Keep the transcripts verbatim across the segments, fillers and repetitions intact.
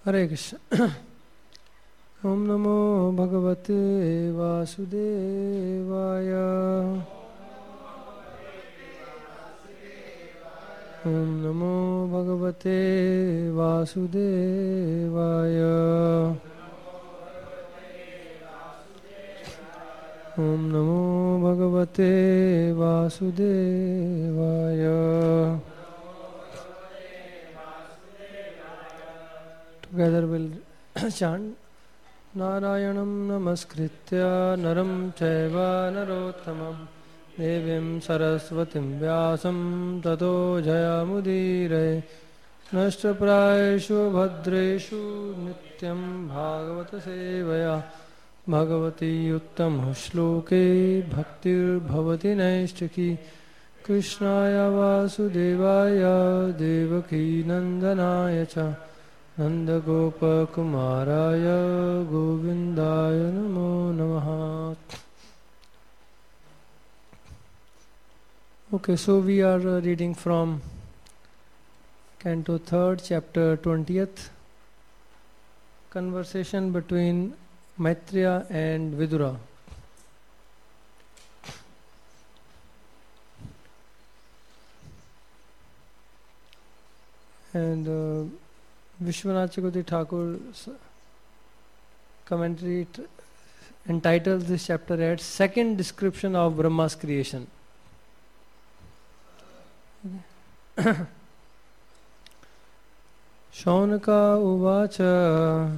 हरे कृष्ण। ओम नमो भगवते वासुदेवाय। ओम नमो भगवते वासुदेवाय। ओम नमो भगवते वासुदेवाय। Together we'll chant Narayanam Namaskritya Naram Chaiva Narottamam Devim Saraswatim Vyasam Tato Jayamudire Nashtaprayeshu Bhadreshu Nityam Bhagavata Sevaya Bhagavati Uttam Shloke Bhaktir Bhavati Naishtaki Krishnaya Vasudevaya Devaki Nandanaya Cha Nanda Gopa Kumaraya Govindaya Namo Namaha. Okay, so we are uh, reading from Canto third, chapter twentieth, conversation between Maitreya and Vidura. And uh, Vishwanath Chakravarti Thakur's commentary t- entitles this chapter as Second Description of Brahma's Creation. Shaunaka uvacha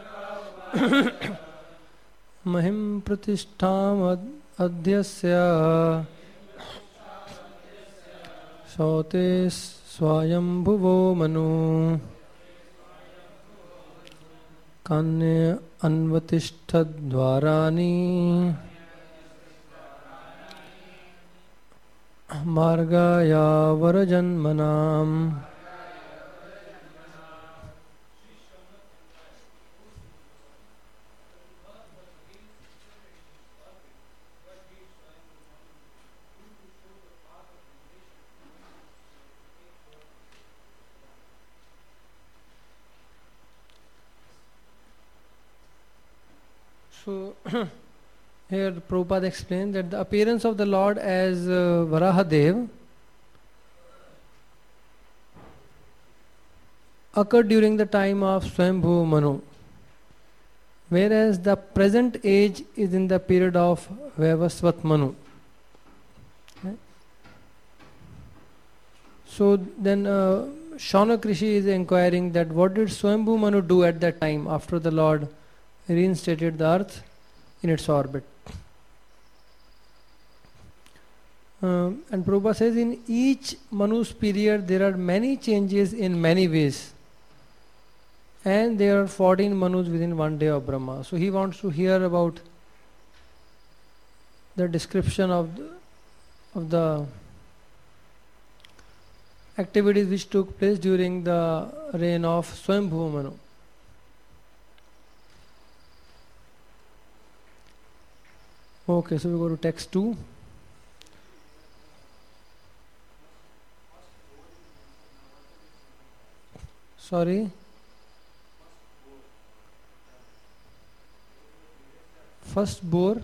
mahim pratishtham adhyasya saute swayambhuvo manu Kanya anvatishtadvarani margaya varajanmanam. So here Prabhupada explains that the appearance of the Lord as uh, Varahadev occurred during the time of Swayambhu Manu, whereas the present age is in the period of Vaivasvat Manu. Okay. So then uh, Shaunak Rishi is inquiring that what did Swayambhu Manu do at that time after the Lord reinstated the earth in its orbit. Um, and Prabhupada says in each Manu's period there are many changes in many ways. And there are fourteen Manus within one day of Brahma. So he wants to hear about the description of the, of the activities which took place during the reign of Swayambhu Manu. Okay, so we go to text two. Sorry. First bore.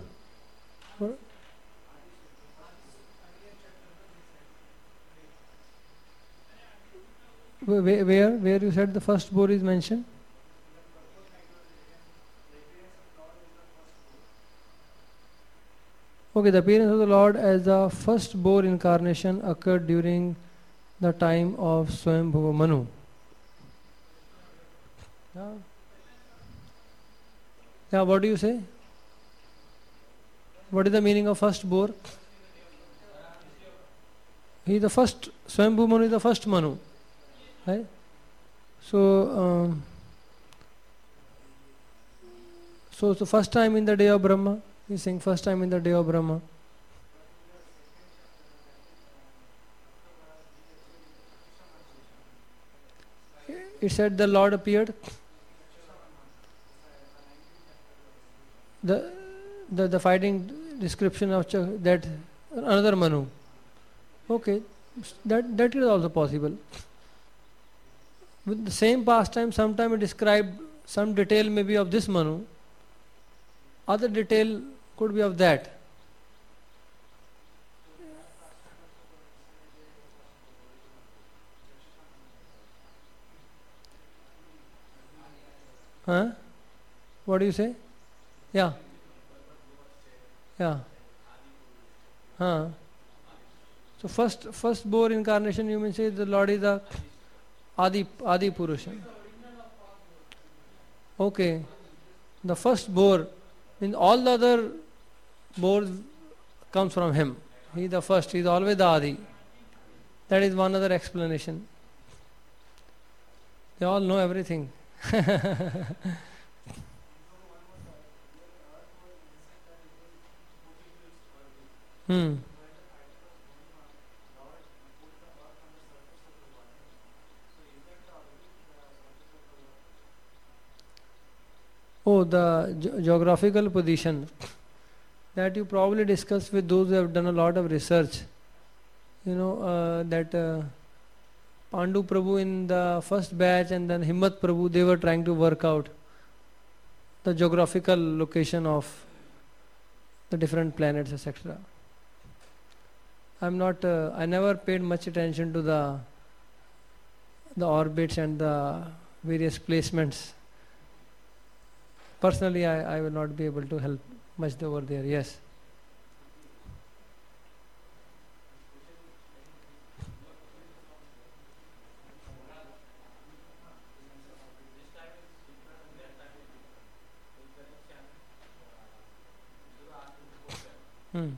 Where, where, where you said the first bore is mentioned? Okay, the appearance of the Lord as the first boar incarnation occurred during the time of Swayambhuva Manu. Yeah. Yeah, what do you say? What is the meaning of first boar? He is the first, Swayambhuva Manu is the first Manu. Right? So, um, so it's the first time in the day of Brahma. He's saying first time in the day of Brahma. It said the Lord appeared. The the, the fighting description of Ch- that another Manu. Okay, that that is also possible. With the same pastime, sometime it described some detail maybe of this Manu, other detail could be of that. Huh? What do you say? Yeah. Yeah. Huh. So first first born incarnation, you mean say the Lord is the Adi Adi Purusha. Okay. The first bore, in all the other bores comes from him. He is the first, he is always the Adi. That is one other explanation. They all know everything. hmm. Oh, the ge- geographical position that you probably discussed with those who have done a lot of research. You know, uh, that uh, Pandu Prabhu in the first batch and then Himmat Prabhu, they were trying to work out the geographical location of the different planets, et cetera. I'm not, uh, I never paid much attention to the the orbits and the various placements. Personally, I, I will not be able to help much over there. Yes. Hmm.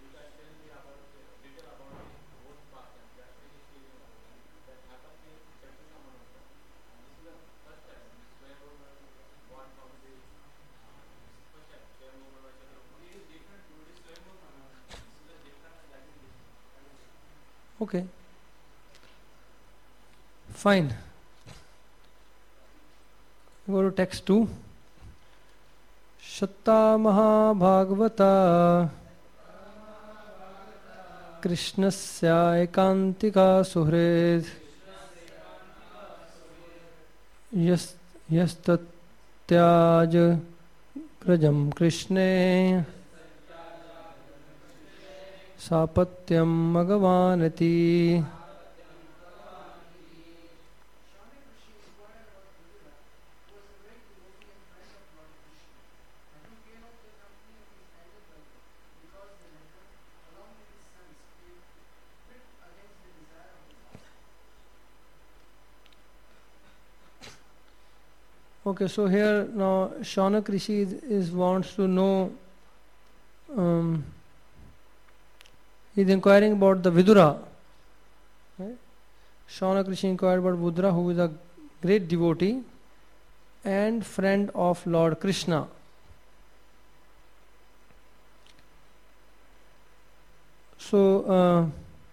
Okay. Fine. Go to text two. Shatta Mahabhagavata Krishnasya ekantika suhred Yas Yastatyaj Grajam Krishne Sapatyam Magavanati. Okay, so here now Shaunak Rishi is, is wants to know, um, he is inquiring about the Vidura. Right? Shaunak Rishi inquired about Vidura, who is a great devotee and friend of Lord Krishna. So uh,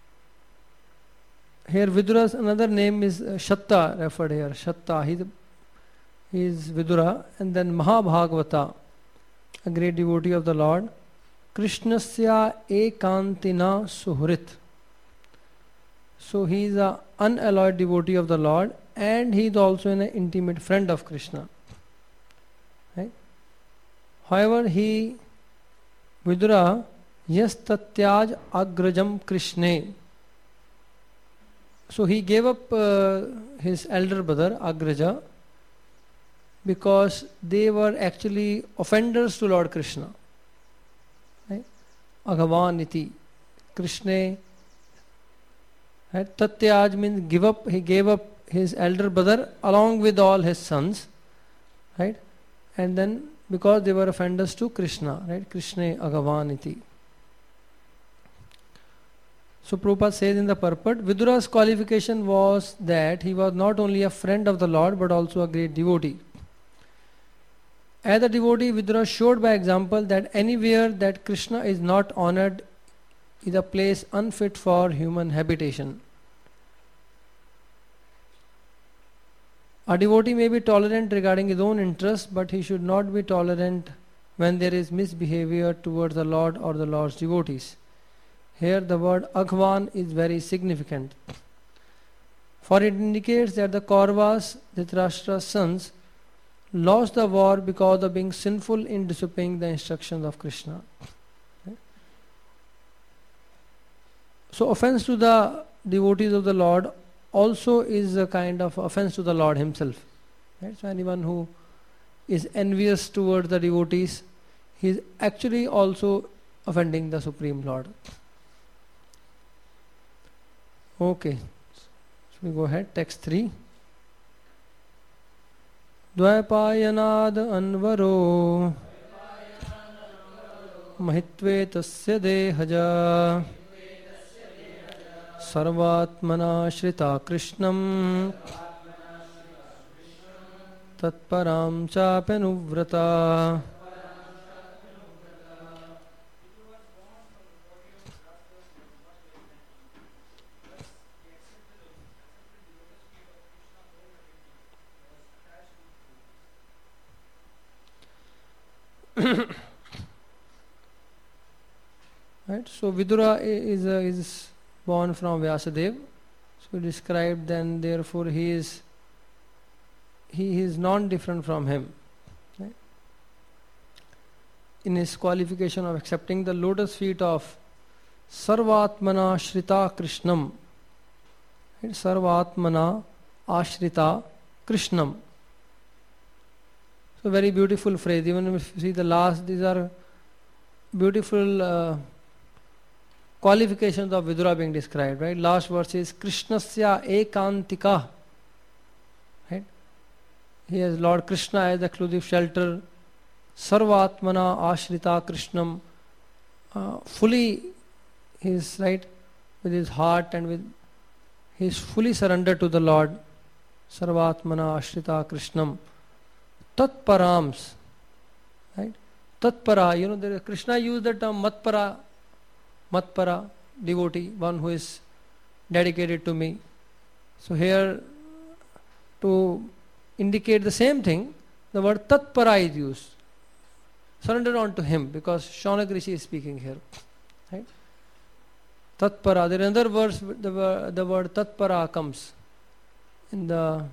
here Vidura's another name is uh, Shatta referred here. Shatta, he He is Vidura, and then Mahabhagavata, a great devotee of the Lord. Krishnasya ekantina suhrit. So he is an unalloyed devotee of the Lord, and he is also an intimate friend of Krishna. Right? However, he, Vidura, yastatyaj agrajam Krishne. So he gave up uh, his elder brother, Agraja, because they were actually offenders to Lord Krishna. Right? Agavaniti. Krishna. Right? Tatyaj means give up. He gave up his elder brother along with all his sons. Right? And then because they were offenders to Krishna. Right? Krishna Agavaniti. So Prabhupada says in the purport, Vidura's qualification was that he was not only a friend of the Lord but also a great devotee. As a devotee, Vidura showed by example that anywhere that Krishna is not honored is a place unfit for human habitation. A devotee may be tolerant regarding his own interests, but he should not be tolerant when there is misbehavior towards the Lord or the Lord's devotees. Here the word Aghvan is very significant. For it indicates that the Kauravas, Dhritarashtra's sons, lost the war because of being sinful in disobeying the instructions of Krishna. Okay. So offense to the devotees of the Lord also is a kind of offense to the Lord himself. Right? So anyone who is envious towards the devotees, he is actually also offending the Supreme Lord. Okay, so we go ahead, text three. Dvaipayanad anvaro mahitve tasya dehaja sarvatmana shrita krishnam tatparam chapenuvrata. Right, so Vidura is uh, is born from Vyasadeva. So described, then therefore he is he is non-different from him. Right? In his qualification of accepting the lotus feet of Sarvatmana Shrita Krishnam. Right? Sarvatmana Ashrita Krishnam. So very beautiful phrase. Even if you see the last, these are beautiful uh, qualifications of Vidura being described. Right? Last verse is Krishnasya ekantika. Right? He has Lord Krishna as the exclusive shelter. Sarvatmana Ashrita Krishnam. Uh, fully he is right with his heart and with he is fully surrendered to the Lord. Sarvatmana Ashrita Krishnam. Tatparams, right? Tatpara, you know, there is, Krishna used the term Matpara, Matpara, devotee, one who is dedicated to me. So here, to indicate the same thing, the word Tatpara is used. Surrender on to him, because Shaunak Rishi is speaking here. Right? Tatpara, there is another verse, the, the word Tatpara comes in the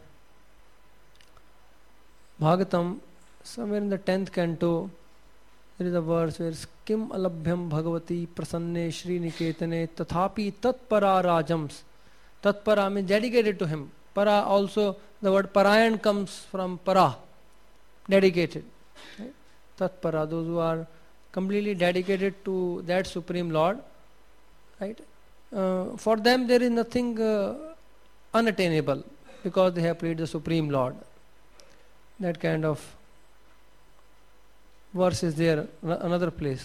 Bhagavatam, somewhere in the tenth canto, there is a verse where Kim alabhyam bhagavati prasanne Shri Niketane tathapi tatpara rajams. Tatpara means dedicated to him. Para also, the word parayan comes from para, dedicated. Right? Tatpara, those who are completely dedicated to that Supreme Lord. Right? Uh, for them there is nothing uh, unattainable, because they have prayed the Supreme Lord. That kind of verse is there, another place.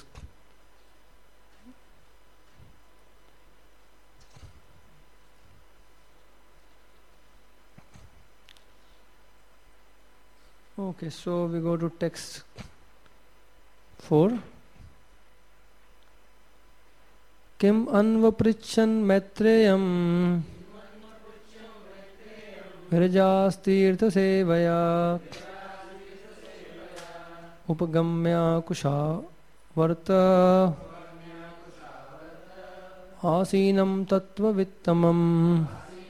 Okay, so we go to text four. Kim anvaprichan maitreyam virajastirtha sevaya upagamya kusha varta asinam tattva vittamam.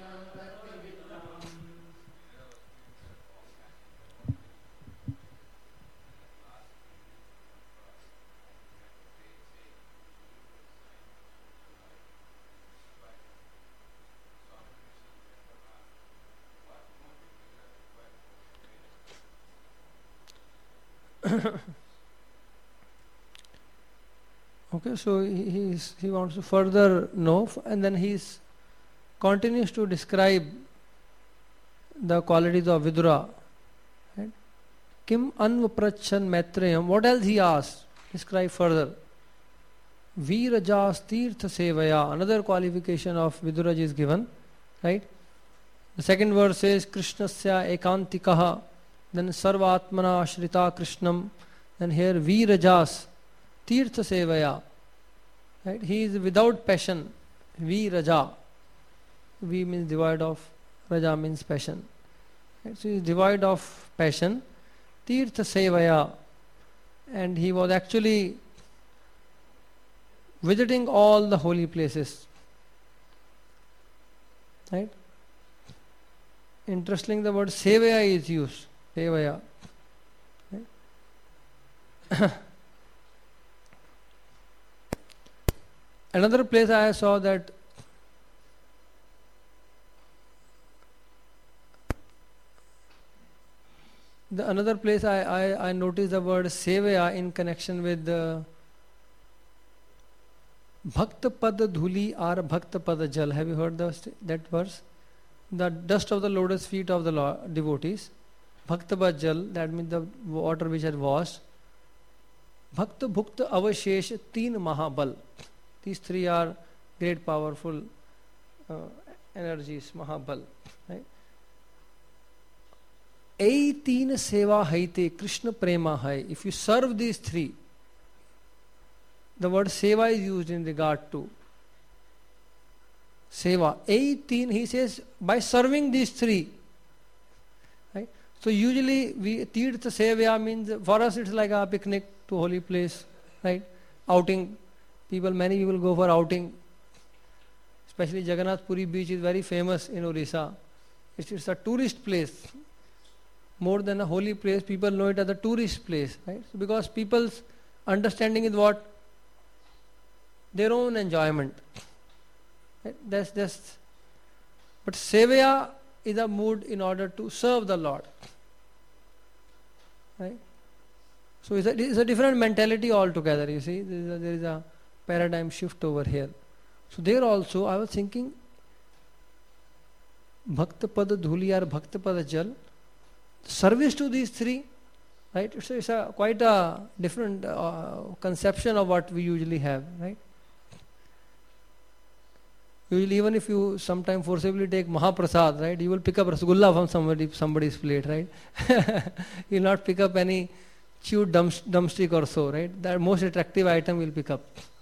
Okay, so he he's, he wants to further know, and then he continues to describe the qualities of Vidura. Right? Kim anvaprachan maitreyam. What else he asks? Describe further. Virajas tirtha sevaya. Another qualification of Vidura is given. Right? The second verse says Krishnasya ekantikaha. Then sarvatmana ashrita krishnam. Then here Virajas tirtha sevaya. Right? He is without passion. Viraja. V means devoid of, Raja means passion. Right? So he is devoid of passion. Tirtha sevaya. And he was actually visiting all the holy places. Right? interesting, the word sevaya is used. Sevaya. Right? Another place I saw that the another place I, I, I noticed the word sevaya in connection with the Bhakta Pada Dhuli or Bhakta Pada Jal. Have you heard the, that verse? The dust of the lotus feet of the Lord, devotees. Bhakta Pada Jal, that means the water which had washed. Bhakta Bhukta Avashesh Teen Mahabal. These three are great powerful uh, energies, Mahabal. Right? eighteen seva haite, Krishna prema hai. If you serve these three, the word seva is used in regard to seva. eighteen, he says, by serving these three. Right? So usually we tirtha sevya means for us it's like a picnic to holy place, right? Outing. People, many people go for outing. Especially Jagannath Puri beach is very famous in Orissa. It's, it's a tourist place. More than a holy place, people know it as a tourist place, right? So because people's understanding is what? Their own enjoyment. Right? That's just. But sevaya is a mood in order to serve the Lord. Right? So it's a, it's a different mentality altogether, you see. There is a, there is a paradigm shift over here. So there also I was thinking Bhakta Pada Dhuli or Bhakta Pada Jal, service to these three, right? It's, it's a quite a different uh, conception of what we usually have, right? Usually even if you sometime forcibly take Mahaprasad, right, you will pick up Rasgulla from somebody, somebody's plate, right? You will not pick up any chewed dump, dumpstick or so, right? That most attractive item will pick up.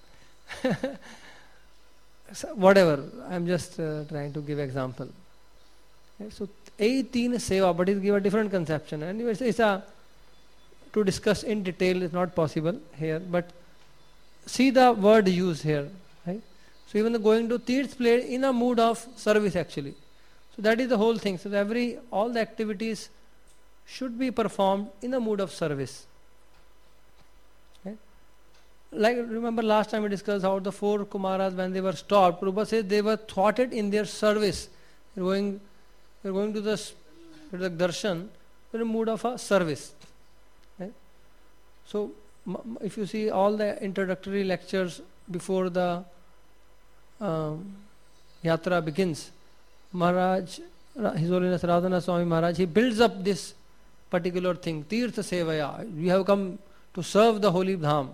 So whatever, I am just uh, trying to give example. Okay, so eighteen seva, but it give a different conception. Anyway, it's, it's a to discuss in detail is not possible here, but see the word used here, right? So even the going to Tirth place in a mood of service actually. So that is the whole thing. So every all the activities should be performed in a mood of service. Okay? Like remember last time we discussed how the four Kumaras when they were stopped, Prabhupada says they were thwarted in their service. They're going they're going to the, to the darshan in a mood of a service. Okay? So if you see all the introductory lectures before the um, yatra begins, Maharaj, His Holiness Radhana Swami Maharaj, he builds up this particular thing, Tirtha Sevaya. We have come to serve the holy dham.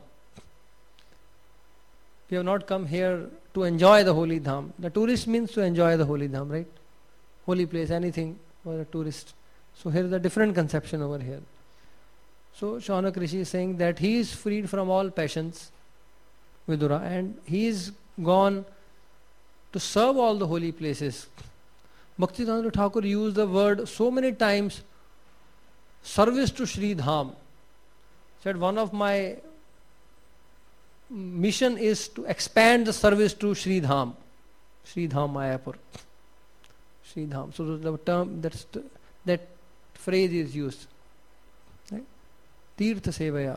We have not come here to enjoy the holy dham. The tourist means to enjoy the holy dham, right? Holy place, anything for a tourist. So here is a different conception over here. So Shaunak Rishi is saying that he is freed from all passions, Vidura, and he is gone to serve all the holy places. Bhaktivedanta Thakur used the word so many times, service to Sri Dham. Said one of my mission is to expand the service to Sri Dham. Sri Dham Mayapur. Sri Dham. So the term, that's, that phrase is used. Right? Tirtha Sevaya.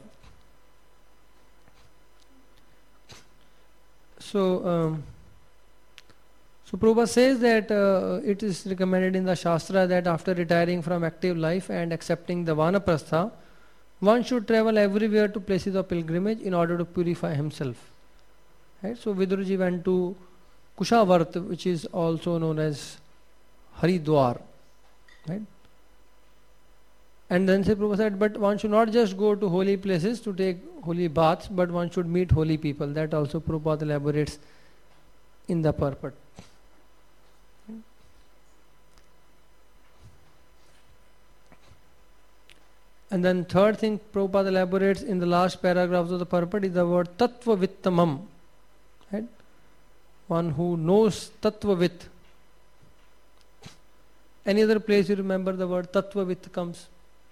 So, um, So Prabhupada says that uh, it is recommended in the Shastra that after retiring from active life and accepting the Vanaprastha, one should travel everywhere to places of pilgrimage in order to purify himself. Right? So Viduraji went to Kushavart, which is also known as Haridwar. Right? And then Prabhupada said, but one should not just go to holy places to take holy baths, but one should meet holy people. That also Prabhupada elaborates in the purport. And then third thing Prabhupada elaborates in the last paragraphs of the purport is the word Tattva Vittamam. Right? One who knows Tattva Vit. Any other place you remember the word Tattva Vit comes?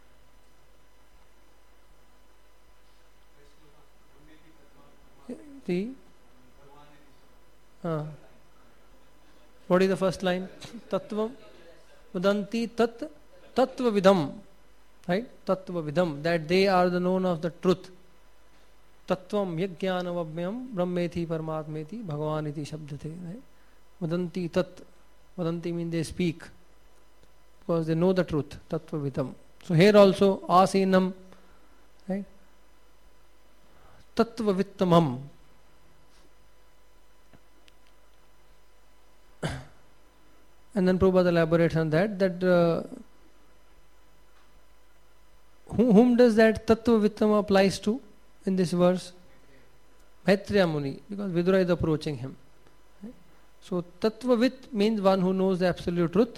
The uh, what is the first line? Tattvam Vadanti tat tattva vidam. Right? Tattva vidam. That they are the known of the truth. Tattvam yajnanavamyam brahmeti paramatmeti bhagavaniti shabdate. Right? Vadanti tat. Vadanti means they speak. Because they know the truth. Tattva vidam. So here also asinam. Right? Tattva vittamam. And then Prabhupada elaborates on that, that uh, whom, whom does that Tattva Vittama applies to in this verse? Maitreya Muni, because Vidura is approaching him. Right? So Tattva Vit means one who knows the absolute truth.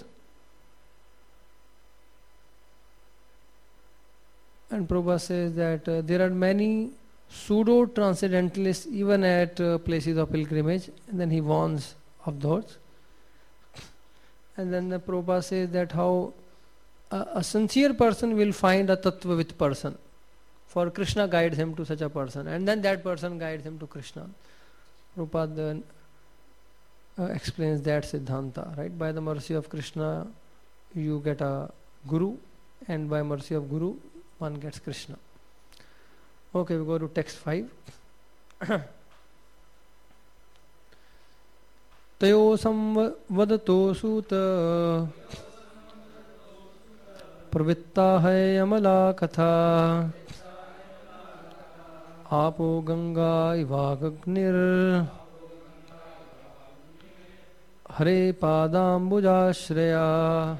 And Prabhupada says that uh, there are many pseudo-transcendentalists even at uh, places of pilgrimage, and then he warns of those. And then the Prabhupada says that how a, a sincere person will find a tattvavit person. For Krishna guides him to such a person. And then that person guides him to Krishna. Prabhupada uh, explains that Siddhanta. Right? By the mercy of Krishna, you get a Guru. And by mercy of Guru, one gets Krishna. Okay, we go to text five. Tayo samvadato suta pravitta hai amala katha apo ganga ivagagnir hare padambujashreya.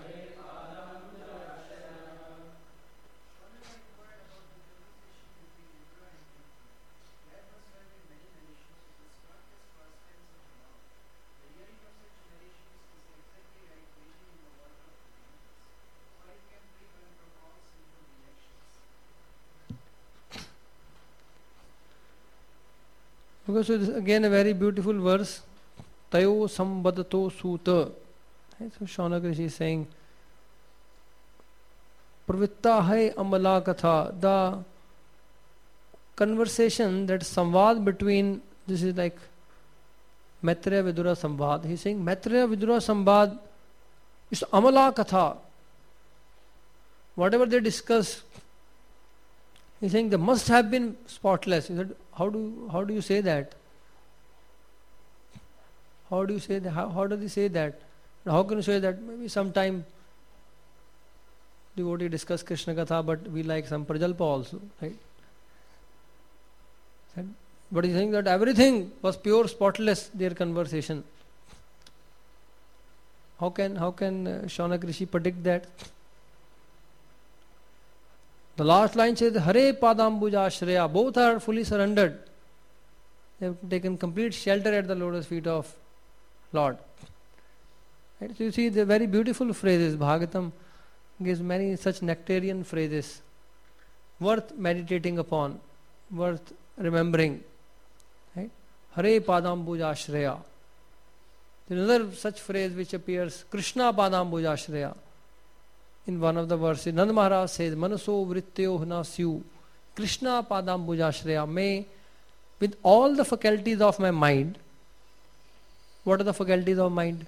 Okay, so this is again a very beautiful verse. Tayo sambadato suta. Right, so Shaunak Rishi is saying, Pravitta hai amala katha. The conversation, that samvad between, this is like Maitreya Vidura samvad. He is saying Maitreya Vidura samvad is amala katha. Whatever they discuss, he is saying they must have been spotless. He said, how do how do you say that? How do you say that? How, how does he say that? How can you say that? Maybe sometime devotee discuss Krishna Katha, but we like some Prajalpa also, right? But he's saying that everything was pure, spotless, their conversation. How can how can uh, Shaunak Rishi predict that? The last line says, Hare Padambuja Shreya. Both are fully surrendered. They have taken complete shelter at the lotus feet of Lord. Right? So you see the very beautiful phrases. Bhagavatam gives many such nectarian phrases worth meditating upon, worth remembering. Right? Hare Padambuja Shreya. There is another such phrase which appears, Krishna Padambuja Shreya. In one of the verses, Nand Maharaj says, Manaso Vrittyo Hnasyu, Krishna Padambuja Shreya. May, with all the faculties of my mind, what are the faculties of mind?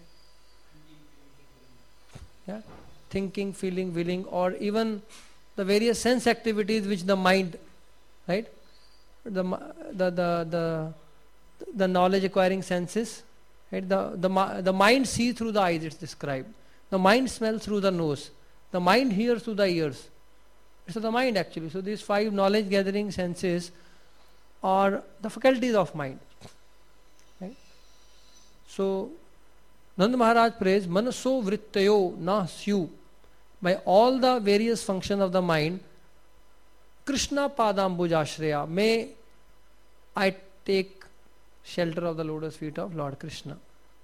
Yeah? Thinking, feeling, willing, or even the various sense activities which the mind, right? The the the the, the knowledge acquiring senses, right? The the the mind sees through the eyes. It's described. The mind smells through the nose. The mind hears through the ears. It's the mind actually. So these five knowledge gathering senses are the faculties of mind. Right? So Nand Maharaj prays, Manaso Vrittayo na syu. By all the various functions of the mind, Krishna Padambujashreya. May I take shelter of the lotus feet of Lord Krishna.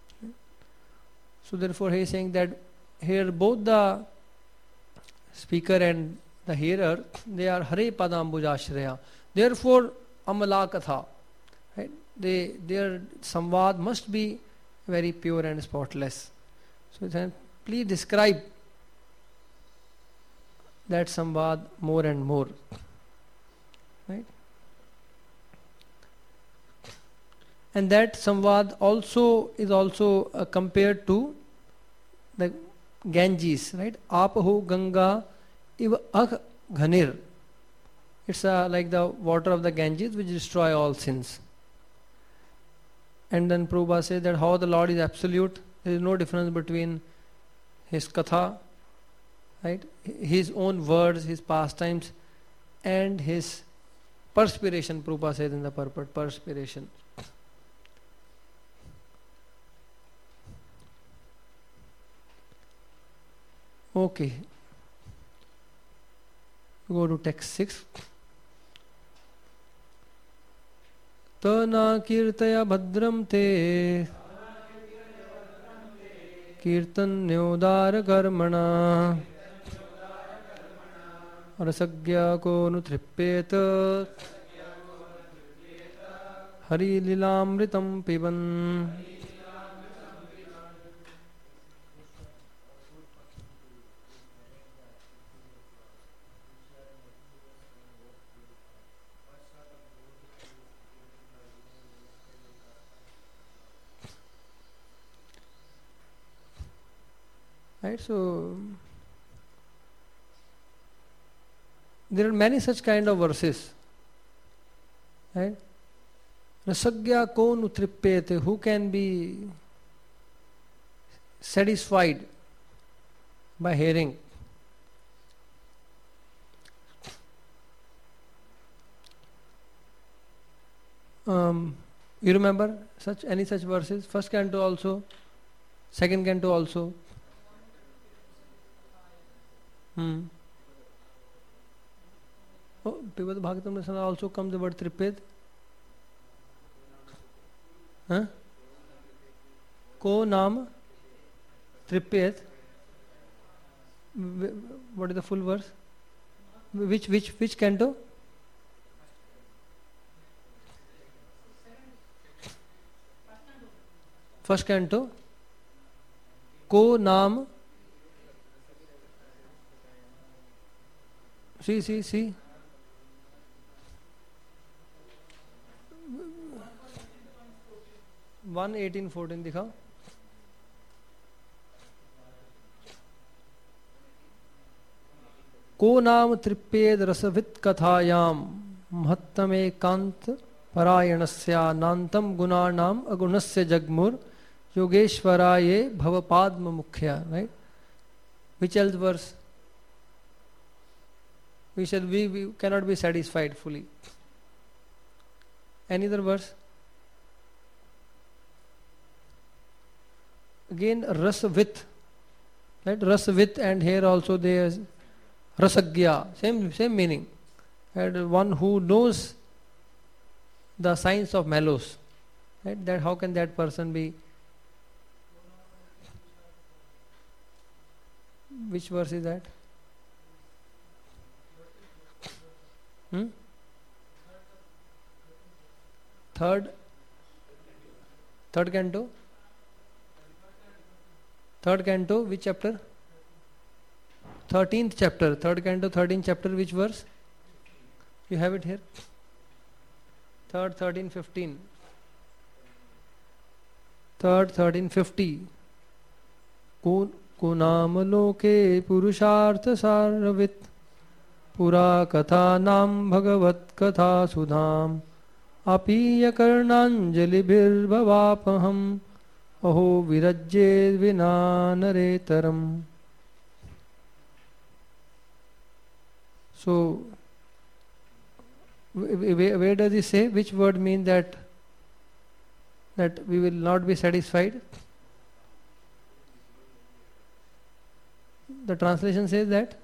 So therefore he is saying that here both the speaker and the hearer, they are Hare Padambujashreya. Therefore, Amala Katha, right? They, their samvad must be very pure and spotless. So then, please describe that samvad more and more. Right? And that samvad also is also uh, compared to the Ganges, right? Apahu Ganga iv akh ghanir. It's uh, like the water of the Ganges which destroy all sins. And then Prabhupada says that how the Lord is absolute, there is no difference between his katha, right? His own words, his pastimes, and his perspiration. Prabhupada says in the purport, perspiration. Okay. Go to text six. Tana kirtaya bhadram te kirtanyodara karmana rasagya ko nutrippet hari lilamritam piban. Right, so there are many such kind of verses. Right? Rasagya ko nutrippete, who can be satisfied by hearing. Um, you remember such any such verses? First canto also, second canto also. Hmm. Oh, Pibat Bhagavatam Rasana also comes the word Triped. Huh? Ko Nam Triped. What is the full verse? Which which which canto? First canto. Ko Nam. See, see, see. one eighteen fourteen दिखाओ. को नाम त्रिपेद रसवित कथायाम महत्तमे कांत परायणस्या नांतम गुणानाम अगुणस्य जगमुर योगेश्वराये भवपाद्म मुख्या. Right? Which else verse? We said we, we cannot be satisfied fully. Any other verse? Again, rasavit. Right? Rasavit, and here also there is rasagya. Same, same meaning. And one who knows the science of mellows. Right? That how can that person be? Which verse is that? Hmm? Third, third canto. Third canto, which chapter? Thirteenth chapter. Third canto, thirteenth chapter. Which verse? You have it here. Third, thirteen, fifteen. Third, thirteen, fifty. Ko kunam loke purushartha sarvit. पुरा कथा नाम भगवत कथा सुधाम अपीय कर्णांजलिभिर्भवापहम अहो विरज्ये विना नरेतरम. So, where, where does he say? Which word mean that that we will not be satisfied? The translation says that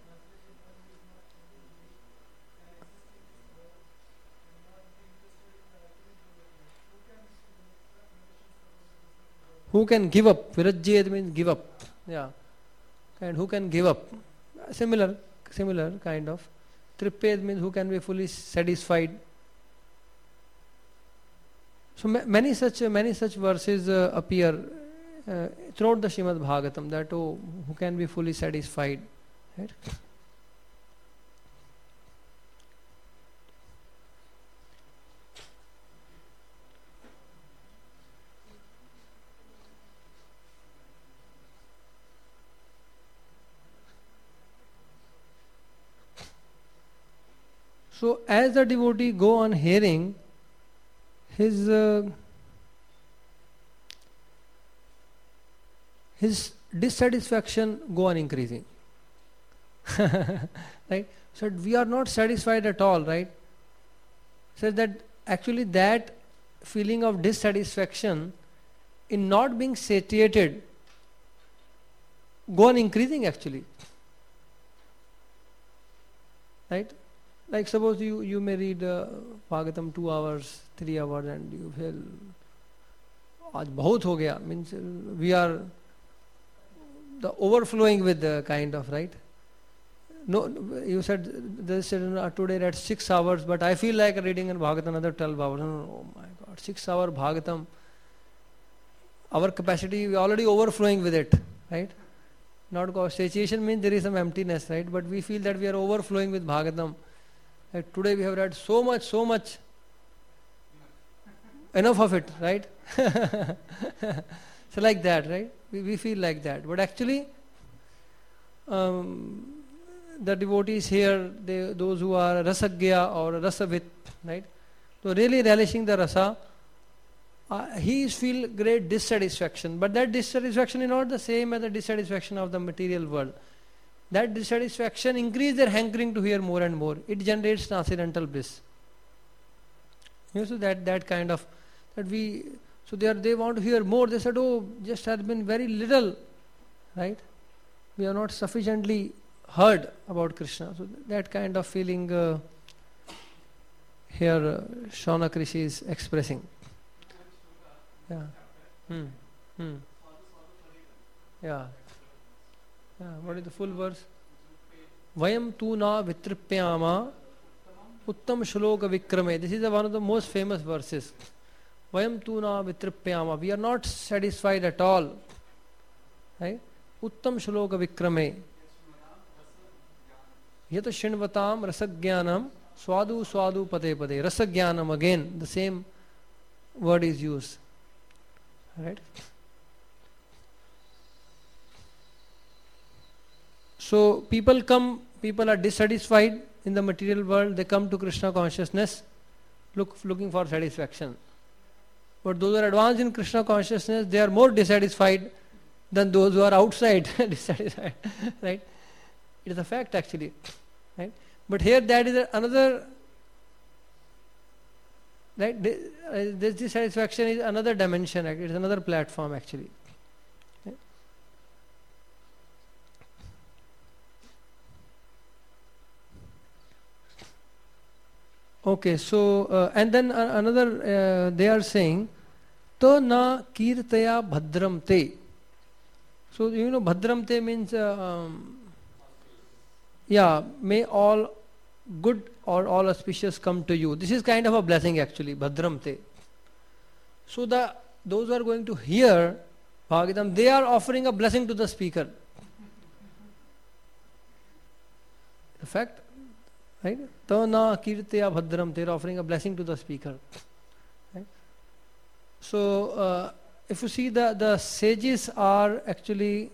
who can give up. Virajyed means give up. Yeah. And who can give up. Similar, similar kind of. Triped means who can be fully satisfied. So ma- many such uh, many such verses uh, appear uh, throughout the Srimad Bhagavatam, that oh, who can be fully satisfied. Right? So as the devotee go on hearing, his uh, his dissatisfaction go on increasing. Right? So we are not satisfied at all, right? So that actually that feeling of dissatisfaction in not being satiated go on increasing actually. Right? Like suppose you, you may read uh, Bhagavatam two hours, three hours and you feel aaj bahut ho gaya, means we are the overflowing with the kind of, right? No, you said this uh, today read six hours, but I feel like reading in Bhagavatam another twelve hours. Oh my God, six hour Bhagavatam. Our capacity, we already overflowing with it, right? Not because satiation means there is some emptiness, right? But we feel that we are overflowing with Bhagavatam. Like today we have read so much, so much. Enough of it, right? So like that, right? We, we feel like that. But actually, um, the devotees here, they, those who are rasagya or rasavit, right? So really relishing the rasa, uh, he is feel great dissatisfaction. But that dissatisfaction is not the same as the dissatisfaction of the material world. That dissatisfaction increases their hankering to hear more and more. It generates transcendental bliss. You know, so that, that kind of, that we, so they are, they want to hear more. They said, oh, just has been very little, right? We are not sufficiently heard about Krishna. So that kind of feeling uh, here uh, Shaunak Rishi is expressing. Yeah. Hmm. Hmm. Yeah. Yeah. What is the full verse? Vayam tu na vitripyama uttam shloka vikrame. This is the one of the most famous verses. Vayam tu na vitripyama. We are not satisfied at all. Right? Uttam shloka vikrame. Yato shinvatam rasagyanam swadu swadu pade pade. Rasagyanam, again the same word is used. Right? So people come, people are dissatisfied in the material world, they come to Krishna consciousness look, looking for satisfaction. But those who are advanced in Krishna consciousness, they are more dissatisfied than those who are outside dissatisfied. Right? It is a fact actually. Right? But here that is another, right? This dissatisfaction is another dimension, it is another platform actually. Okay, okay so uh, and then uh, another uh, they are saying to na kirtaya bhadram te. So you know bhadram te means uh, um, yeah, may all good or all auspicious come to you. This is kind of a blessing actually, bhadram te. So the those who are going to hear Bhagavatam, they are offering a blessing to the speaker. The fact, right? Ta na kirtaya bhadram, they are offering a blessing to the speaker. Right? So uh, if you see the, the sages are actually,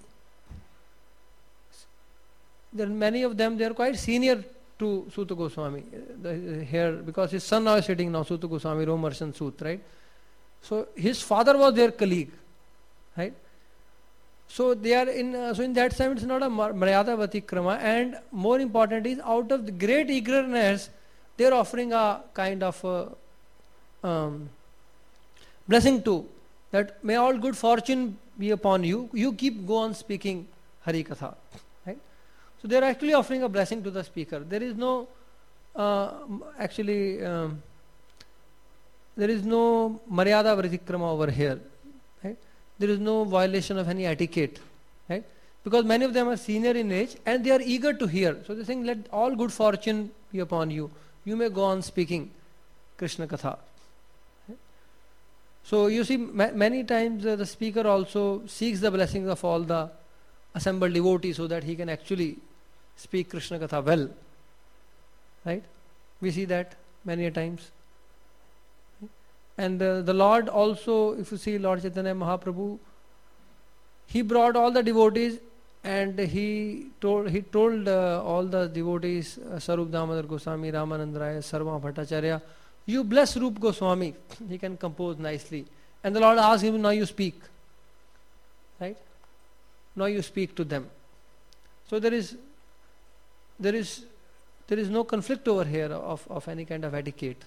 there are many of them, they are quite senior to Suta Goswami the, here, because his son now is sitting now, Suta Goswami, Romarshan Sut, right? So his father was their colleague, right? So they are in, uh, so in that sense it's not a Maryada Vatikrama, and more important is out of the great eagerness, they are offering a kind of uh, um, blessing too, that may all good fortune be upon you, you keep go on speaking Hari Katha. So they are actually offering a blessing to the speaker. There is no, uh, actually, um, there is no Maryada Vritikrama over here. Right? There is no violation of any etiquette. Right? Because many of them are senior in age and they are eager to hear. So they are saying, let all good fortune be upon you. You may go on speaking Krishna Katha. Right? So you see, ma- many times uh, the speaker also seeks the blessings of all the assembled devotees so that he can actually speak Krishna Katha well. Right? We see that many a times. And uh, the Lord also, if you see Lord Chaitanya Mahaprabhu, he brought all the devotees and he told he told uh, all the devotees, uh, Sarup Damodar Goswami, Ramanand Rai, Sarva Bhattacharya, you bless Rup Goswami, he can compose nicely. And the Lord asked him, now you speak. Right? Now you speak to them. So there is there is there is no conflict over here of, of any kind of etiquette.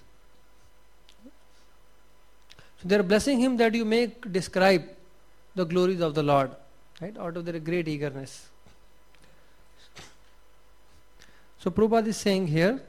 So they are blessing him that you make describe the glories of the Lord, right? Out of their great eagerness. So Prabhupada is saying here,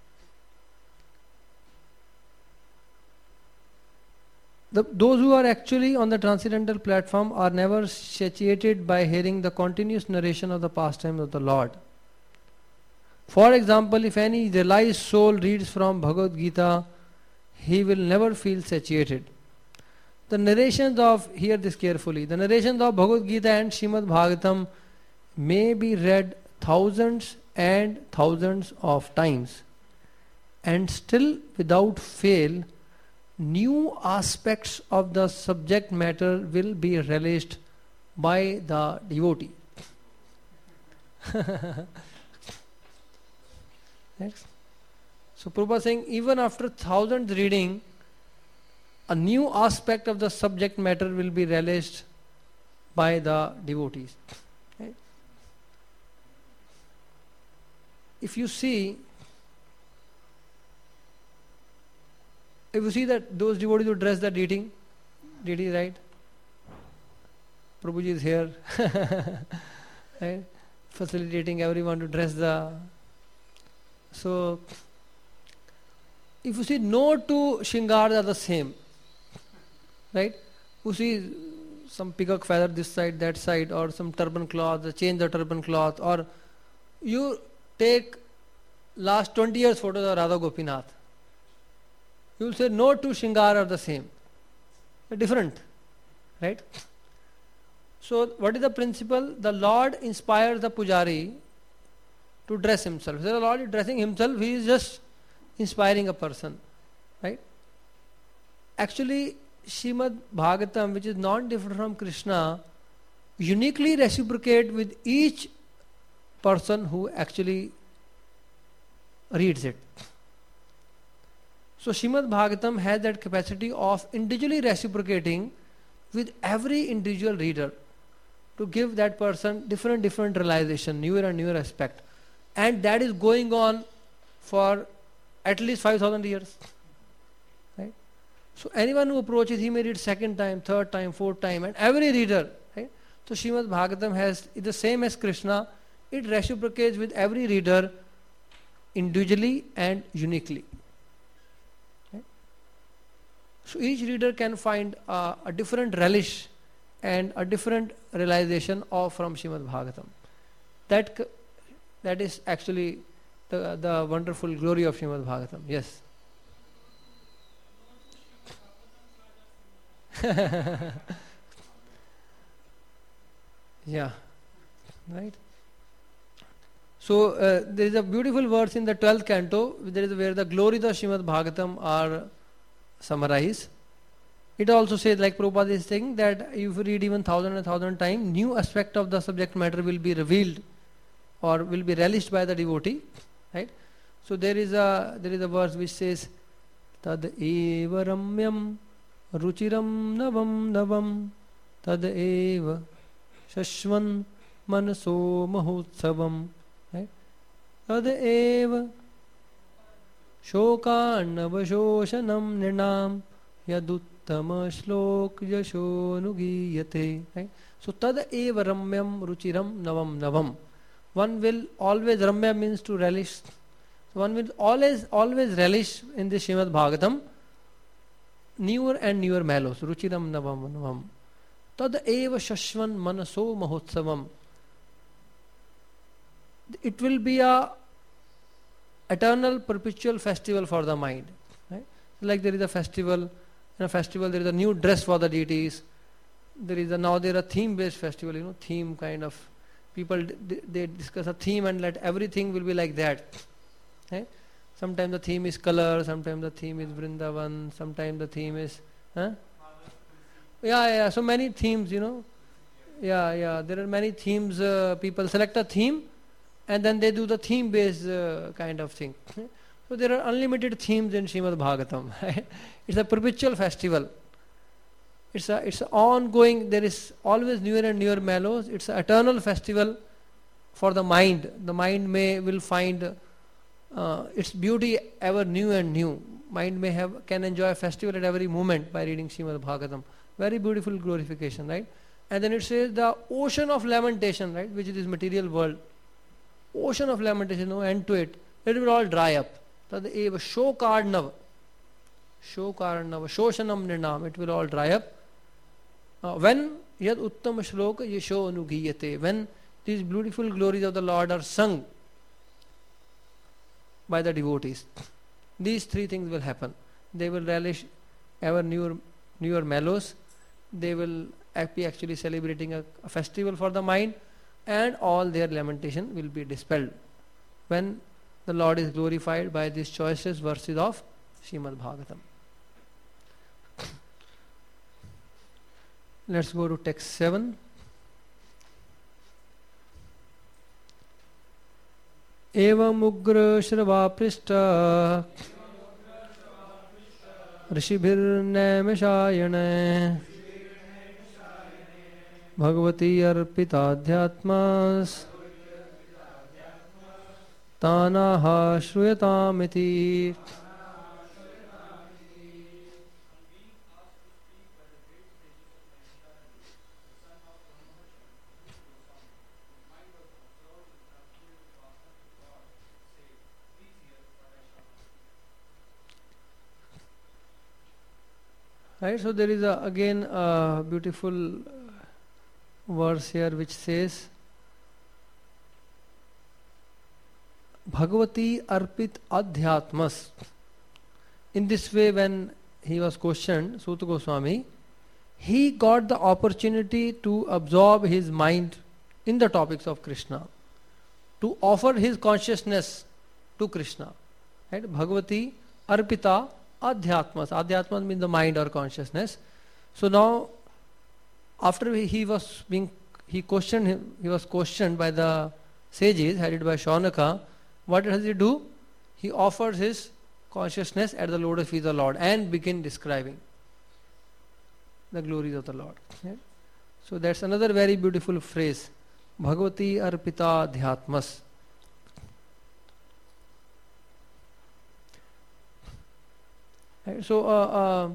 the, those who are actually on the transcendental platform are never satiated by hearing the continuous narration of the pastimes of the Lord. For example, if any realized soul reads from Bhagavad Gita, he will never feel satiated. The narrations of, hear this carefully, the narrations of Bhagavad Gita and Srimad Bhagavatam may be read thousands and thousands of times, and still without fail, new aspects of the subject matter will be relished by the devotee. Next. So Prabhupada is saying, even after thousands reading, a new aspect of the subject matter will be relished by the devotees. Right? If you see, if you see that those devotees who dress the deity, deity, right? Prabhuji is here, right? Facilitating everyone to dress the. So, if you see, no two shingars are the same. Right? You see some peacock feather this side, that side, or some turban cloth, change the turban cloth, or you take last twenty years photos of Radha Gopinath. You will say no two shingar are the same. They're different. Right? So what is the principle? The Lord inspires the pujari to dress himself. So the Lord is dressing himself, he is just inspiring a person. Right? Actually, Srimad Bhagavatam, which is not different from Krishna, uniquely reciprocate with each person who actually reads it. So Srimad Bhagavatam has that capacity of individually reciprocating with every individual reader to give that person different different realization, newer and newer aspect. And that is going on for at least five thousand years. So anyone who approaches, he may read second time, third time, fourth time, and every reader, right? So Srimad Bhagavatam has, it's the same as Krishna, it reciprocates with every reader individually and uniquely. Right? So each reader can find uh, a different relish and a different realization of from Srimad Bhagavatam. That, that is actually the, the wonderful glory of Srimad Bhagavatam. Yes. Yeah, right. So uh, there is a beautiful verse in the twelfth canto. There is where the glories of Srimad Bhagavatam are summarized. It also says, like Prabhupada is saying, that if you read even thousand and thousand times, new aspect of the subject matter will be revealed or will be relished by the devotee. Right. So there is a there is a verse which says, Tad eva ramyam Ruchiram navam navam tad eva shashvan manaso mahotsavam. Right? Tad eva shokanavashoshanam nirnam yaduttama shlok yashonugiyate. Right? So tad eva ramyam ruchiram navam navam. One will always, ramya means to relish. So one will always always relish in the Srimad Bhagavatam newer and newer mellows. Ruchiram navam navam. Tad eva shashvan manaso mahotsavam. It will be a eternal perpetual festival for the mind. Right? Like there is a festival, in a festival there is a new dress for the deities. There is a, now there is a theme based festival, you know, theme kind of. People, they, they discuss a theme and let everything will be like that. Right? Sometimes the theme is color, sometimes the theme is Vrindavan, sometimes the theme is... Huh? Yeah, yeah, so many themes, you know. yeah, yeah. There are many themes. Uh, people select a theme, and then they do the theme-based uh, kind of thing. So there are unlimited themes in Srimad Bhagavatam. It's a perpetual festival. It's a it's a ongoing. There is always newer and newer mellows. It's an eternal festival for the mind. The mind may will find uh, its beauty ever new and new. Mind may have can enjoy a festival at every moment by reading Srimad Bhagavatam. Very beautiful glorification, right? And then it says the ocean of lamentation, right, which is this material world. Ocean of lamentation, no end to it. It will all dry up. Tad eva shokarnav. Shokarnav. Shoshanam nirnam. It will all dry up. Uh, when yad uttam shloka yasho anugiyate. When these beautiful glories of the Lord are sung by the devotees, these three things will happen. They will relish ever newer, newer mellows. They will be actually celebrating a, a festival for the mind, and all their lamentation will be dispelled when the Lord is glorified by these choicest verses of Srimad Bhagavatam. Let's go to text seven. एवं उग्र श्रवा पृष्ठ ऋषिभिर्नैमिषायण Bhagwati अर्पिताध्यात्मा तानाः श्रूयतामिति. Right, so there is a, again a beautiful verse here which says Bhagavati arpit adhyatmas. In this way, when he was questioned, Suta Goswami, he got the opportunity to absorb his mind in the topics of Krishna, to offer his consciousness to Krishna. Right? Bhagavati arpita adhyatmas. Adhyatmas means the mind or consciousness. So now, after he was being, he questioned him, he was questioned by the sages headed by Shaunaka. What does he do? He offers his consciousness at the lotus feet of the Lord and begin describing the glories of the Lord. Right? So that's another very beautiful phrase. Bhagavati arpita adhyatmas. Right? So uh, uh,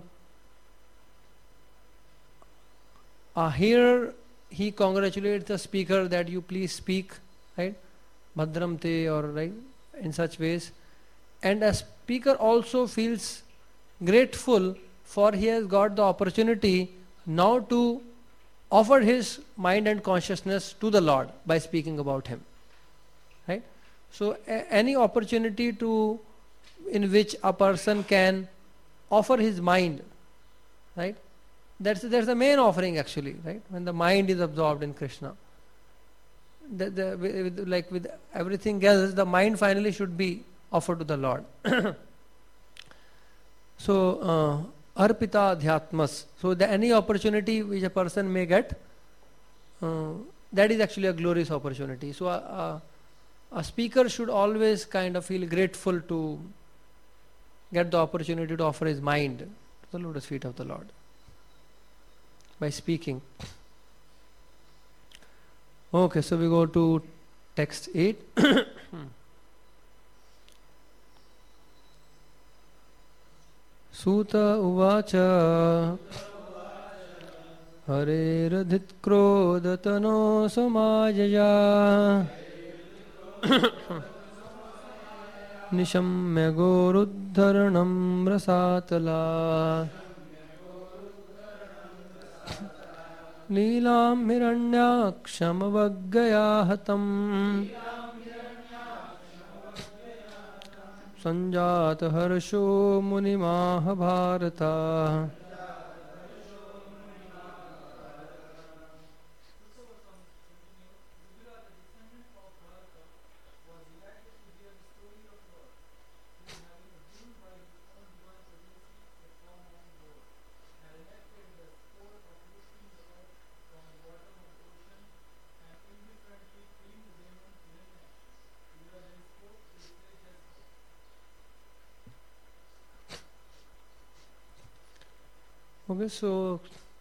uh, here he congratulates the speaker that you please speak, right? Bhadram te, or right, in such ways. And a speaker also feels grateful, for he has got the opportunity now to offer his mind and consciousness to the Lord by speaking about him. Right? So a- any opportunity to in which a person can offer his mind, right? That's that's the main offering actually, right? When the mind is absorbed in Krishna. The, the, with, like with everything else, the mind finally should be offered to the Lord. So, uh, arpita adhyatmas. So, the, any opportunity which a person may get, uh, that is actually a glorious opportunity. So, uh, a speaker should always kind of feel grateful to get the opportunity to offer his mind to the lotus feet of the Lord by speaking. Okay, so we go to text eight. Suta uvacha Hareradhit krodhatano samajaya Nishamya goruddharanam rasatala Neelam hiranyaksham avaggayahatam Sanjata harsho munimaha bharata. Okay, so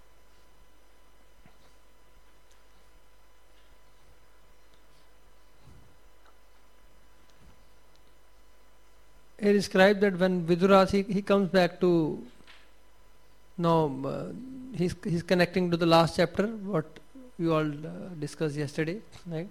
he described that when Vidura, he, he comes back to now, uh, he's, he's connecting to the last chapter, what we all uh, discussed yesterday, right?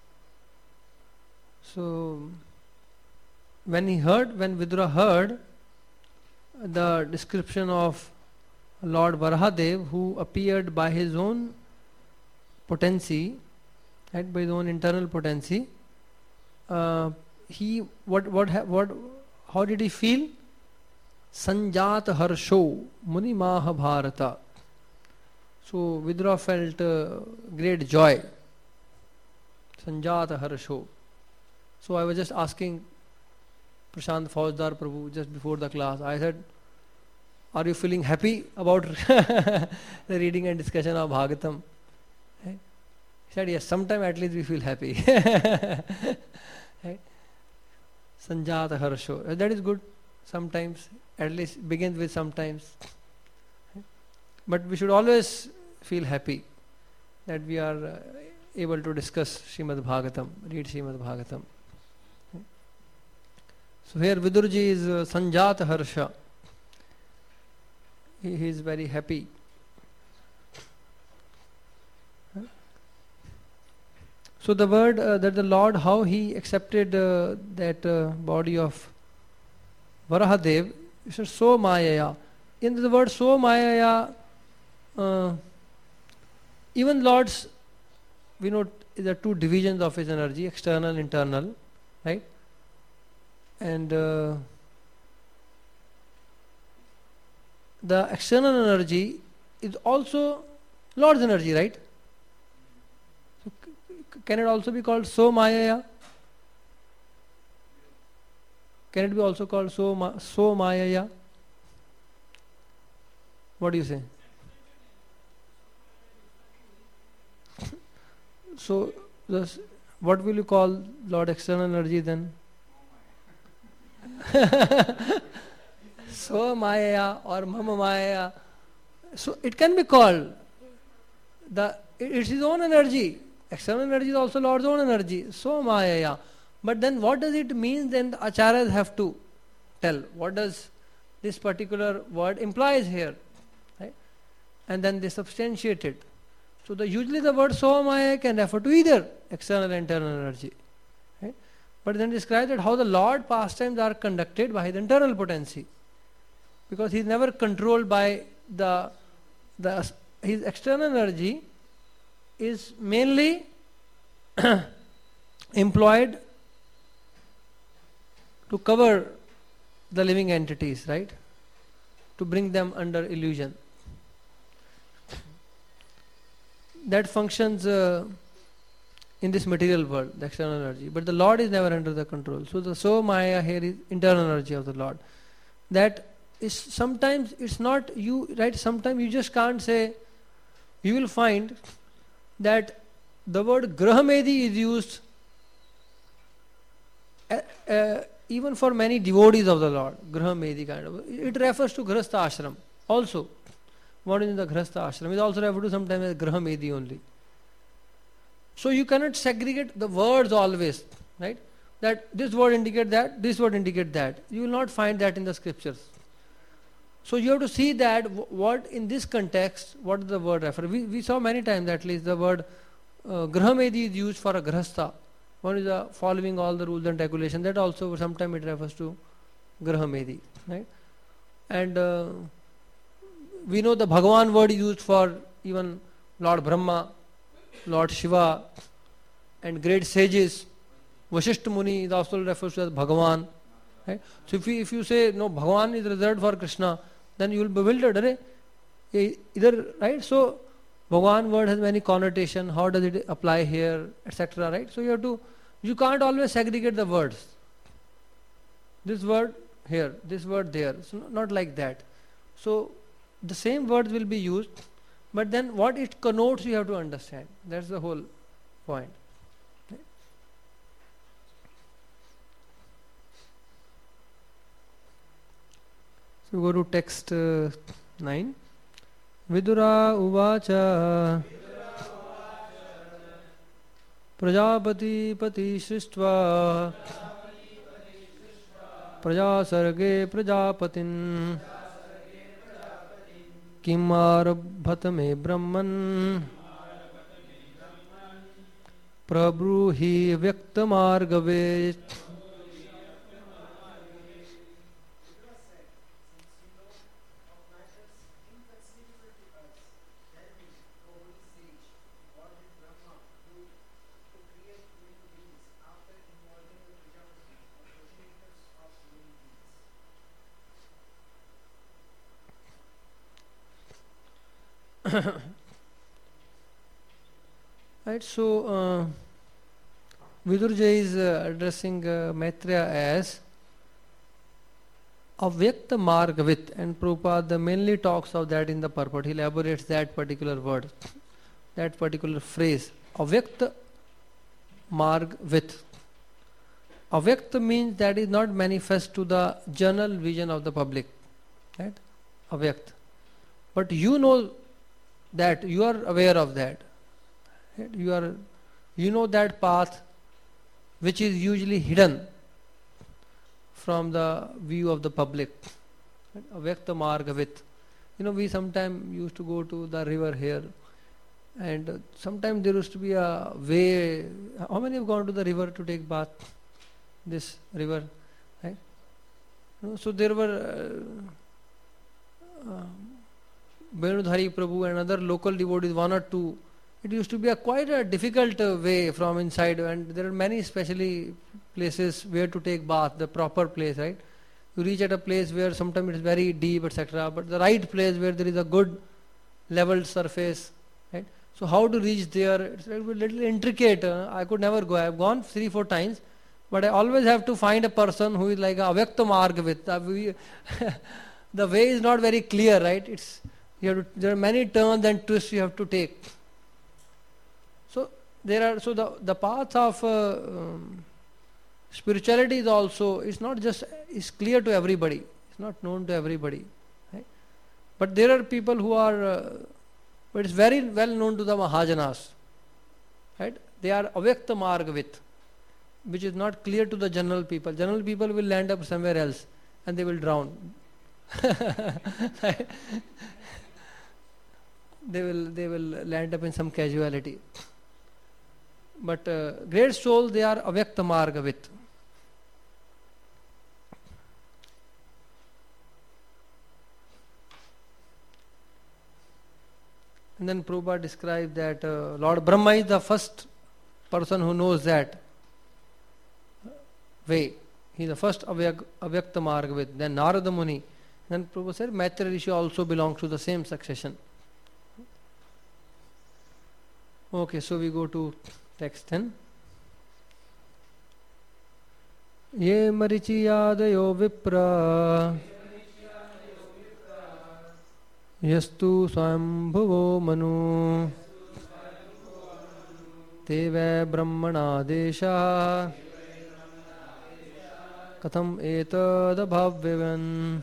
So, when he heard, when Vidura heard the description of Lord Varahadev, who appeared by his own potency, right, by his own internal potency, uh, he what what ha- what how did he feel? Sanjata harsho muni mahabharata. So Vidura felt uh, great joy. Sanjata harsho. So I was just asking Prashant Fauzdar Prabhu just before the class. I said, are you feeling happy about the reading and discussion of Bhagavatam? He said, yes, sometime at least we feel happy. Sanjata harsho. That is good. Sometimes, at least begins with sometimes. But we should always feel happy that we are uh, able to discuss Srimad Bhagavatam, read Srimad Bhagavatam. So here Vidurji is uh, Sanjata harsha. He, he is very happy. So the word uh, that the Lord, how he accepted uh, that uh, body of Varahadev, he said so mayaya. In the word so mayaya, uh, even Lord's, we know there are two divisions of his energy, external and internal, right? And uh, the external energy is also Lord's energy, right? So c- can it also be called so mayaya? Can it be also called so ma- so mayaya? What do you say? So, this, what will you call Lord external energy then? So maya or mama maya. So it can be called the it- it's his own energy. External energy is also Lord's own energy. So maya. But then what does it mean? Then the acharyas have to tell what does this particular word implies here, right? And then they substantiate it. So the usually the word so maya can refer to either external and internal energy, right? But then describe that how the Lord pastimes are conducted by his internal potency, because he is never controlled by the the his external energy is mainly employed to cover the living entities, right? To bring them under illusion. That functions uh, in this material world, the external energy. But the Lord is never under the control. So the so maya here is internal energy of the Lord. That is sometimes it's not you, right? Sometimes you just can't say. You will find that the word grahamedi is used uh, uh, even for many devotees of the Lord. Grahamedi kind of. It refers to Grihastha ashram also. What is in the Grihastha ashram is also referred to sometimes as grahamedi only. So you cannot segregate the words always, right? That this word indicate that, this word indicate that. You will not find that in the scriptures. So you have to see that w- what in this context, what does the word refer? We, we saw many times at least the word uh, grahamedi is used for a grihastha. One is uh, following all the rules and regulations. That also sometimes it refers to grahamedi, right? And uh, we know the Bhagavan word is used for even Lord Brahma, Lord Shiva, and great sages. Vasishtha Muni is also refers to as Bhagavan. Right? So if you, if you say no, Bhagavan is reserved for Krishna, then you will be bewildered. Right? Either, right? So Bhagavan word has many connotation. How does it apply here, et cetera. Right? So you have to, you can't always segregate the words. This word here, this word there. So not like that. So the same words will be used, but then what it connotes you have to understand. That's the whole point. Okay. So go to text uh, nine. Vidura uvacha Prajapati pati srishtva Prajasarge prajapatin Kimarabhat me brahman Prabruhi vyaktamargave. Right, so uh, Vidurja is uh, addressing uh, Maitreya as Avyakta Margavit, and Prabhupada mainly talks of that in the purport. He elaborates that particular word, that particular phrase, Avyakta Margavit. Avyakta means that is not manifest to the general vision of the public, right? Avyakta. But you know that, you are aware of that. Right? You are, you know that path which is usually hidden from the view of the public. Avyakta Margavit. You know, we sometimes used to go to the river here, and uh, sometimes there used to be a way. How many have gone to the river to take bath? This river, right? You know, so there were uh, uh, Venudhari Prabhu and other local devotees, one or two. It used to be a quite a difficult uh, way from inside, and there are many specially places where to take bath, the proper place, right? You reach at a place where sometimes it is very deep, et cetera. But the right place where there is a good leveled surface, right? So how to reach there? It's a little intricate. Uh, I could never go. I have gone three, four times, but I always have to find a person who is like a Avyakta Margavit. Uh, we the way is not very clear, right? It's you have to, there are many turns and twists you have to take. So there are so the the path of uh, um, spirituality is also, it's not just, it's clear to everybody, it's not known to everybody, right? But there are people who are, uh, but it's very well known to the Mahajanas, right? They are Avyakta Margavit, which is not clear to the general people. General people will land up somewhere else and they will drown. they will they will land up in some casualty. But uh, great soul, they are Avyakta Margavit. And then Prabhupada described that uh, Lord Brahma is the first person who knows that way. He is the first Avyak, Avyakta Margavit. Then Narada Muni. Then Prabhupada said Maitreya Rishi also belongs to the same succession. Okay, so we go to text ten. Ye marichiyadayo vipra yastu swambhuvo manu teve brahmana desha katham etad bhavyavan.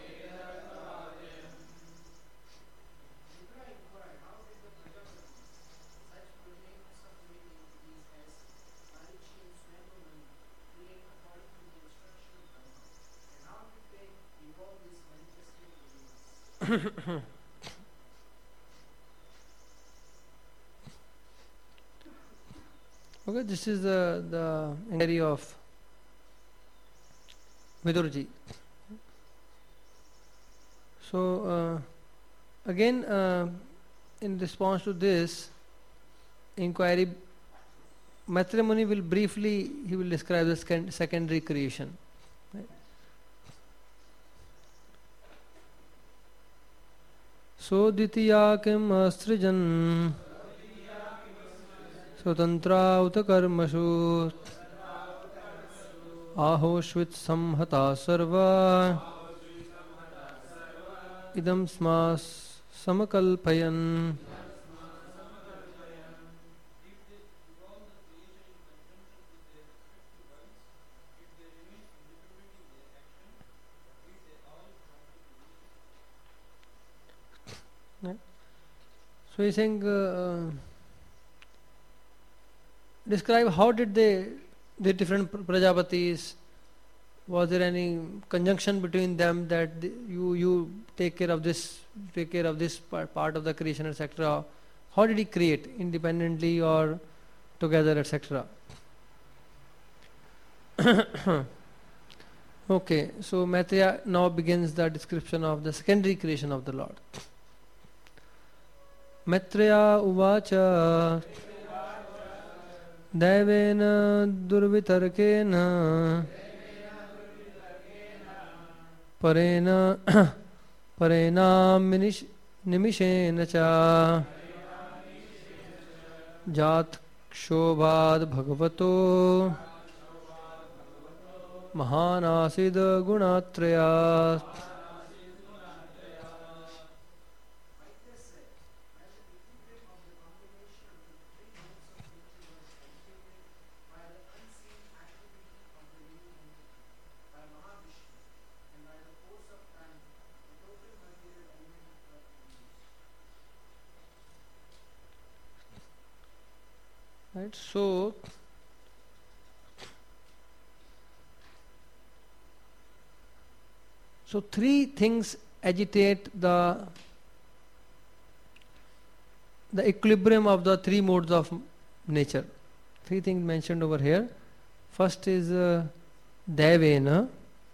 Okay, this is the the inquiry of Vidurji. So uh, again, uh, in response to this inquiry, Maitreya Muni will briefly, he will describe the second, secondary creation. Right? So ditya kim asrijan Swatantra uta karmashu ahoshvit samhata sarva idam smas samakalpayan. So he's saying, uh, describe how did they, the different Prajapatis, was there any conjunction between them that the, you you take care of this, take care of this part, part of the creation, et cetera. How did he create, independently or together, et cetera. Okay, so Maitreya now begins the description of the secondary creation of the Lord. Maitreya uvacha Devena durvitarkena Parena Parena minish nimishena cha Jat Kshobhad Bhagavato Mahanasid Gunatraya. Right, so so three things agitate the the equilibrium of the three modes of nature. Three things mentioned over here. First is uh, Devena.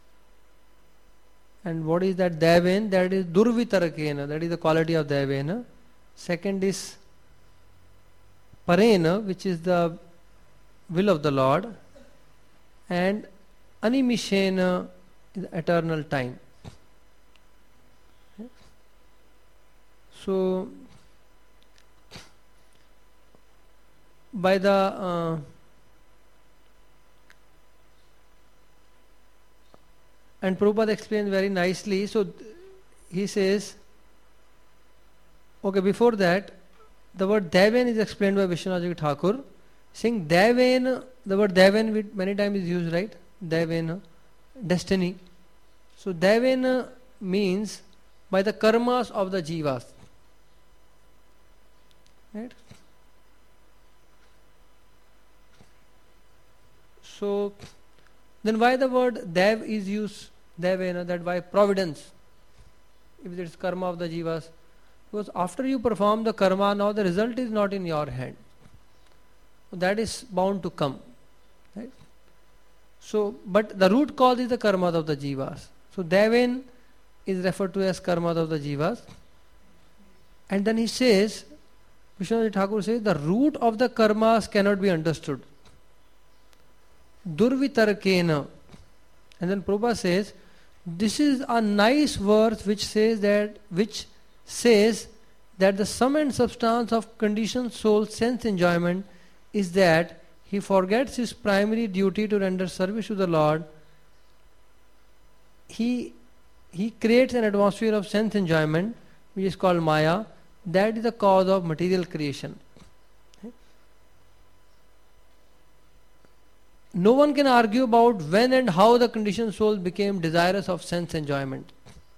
And what is that Deven? That is Durvitarakena. That is the quality of Devena. Second is Parena, which is the will of the Lord, and Animishena is eternal time. So, by the uh, and Prabhupada explains very nicely. So, he says, okay, before that, the word Deven is explained by Vishwanath Thakur, saying Deven, the word Deven many times is used, right? Deven, destiny. So Deven means by the karmas of the jivas. Right? So then why the word Dev is used, Devena, that why providence, if it is karma of the jivas? Because after you perform the karma, now the result is not in your hand. That is bound to come. Right? So, but the root cause is the karma of the jivas. So, Deven is referred to as karma of the jivas. And then he says, Vishwanath Thakur says, the root of the karmas cannot be understood. Durvitarkena. And then Prabhupada says, this is a nice verse which says that, which says that the sum and substance of conditioned soul sense enjoyment is that he forgets his primary duty to render service to the Lord. He, he creates an atmosphere of sense enjoyment which is called Maya. That is the cause of material creation. No one can argue about when and how the conditioned soul became desirous of sense enjoyment.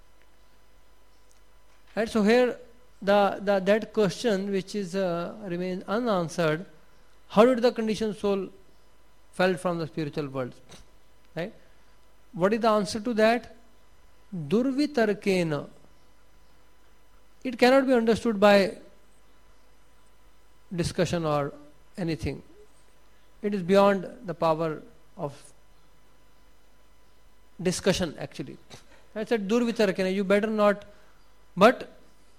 Right, so here the, the that question which is uh, remains unanswered, how did the conditioned soul fell from the spiritual world? Right? What is the answer to that? Durvitarkena. It cannot be understood by discussion or anything. It is beyond the power of discussion actually. I said Durvitarkena, you better not. But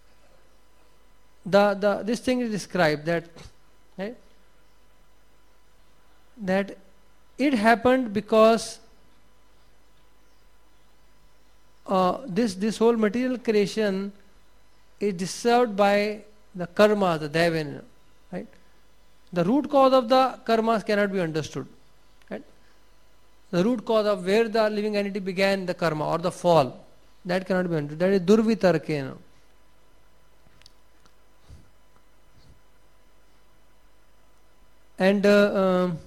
the the this thing is described that right, that it happened because uh, this this whole material creation is disturbed by the karma, the Deven, right? The root cause of the karmas cannot be understood. Right? The root cause of where the living entity began the karma or the fall, that cannot be understood. That is Durvitarkena. And uh, um,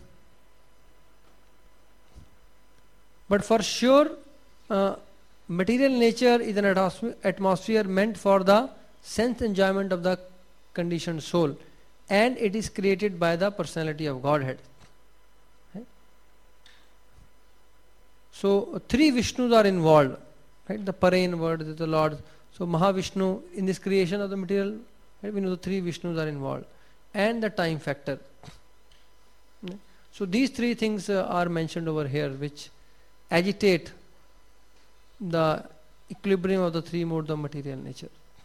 but for sure, uh, material nature is an atmosphere meant for the sense enjoyment of the conditioned soul, and it is created by the personality of Godhead. Right? So three Vishnus are involved, right? The Parain word is the Lord. So Mahavishnu in this creation of the material, right? We know the three Vishnus are involved, and the time factor. Right? So these three things uh, are mentioned over here, which agitate the equilibrium of the three modes of material nature.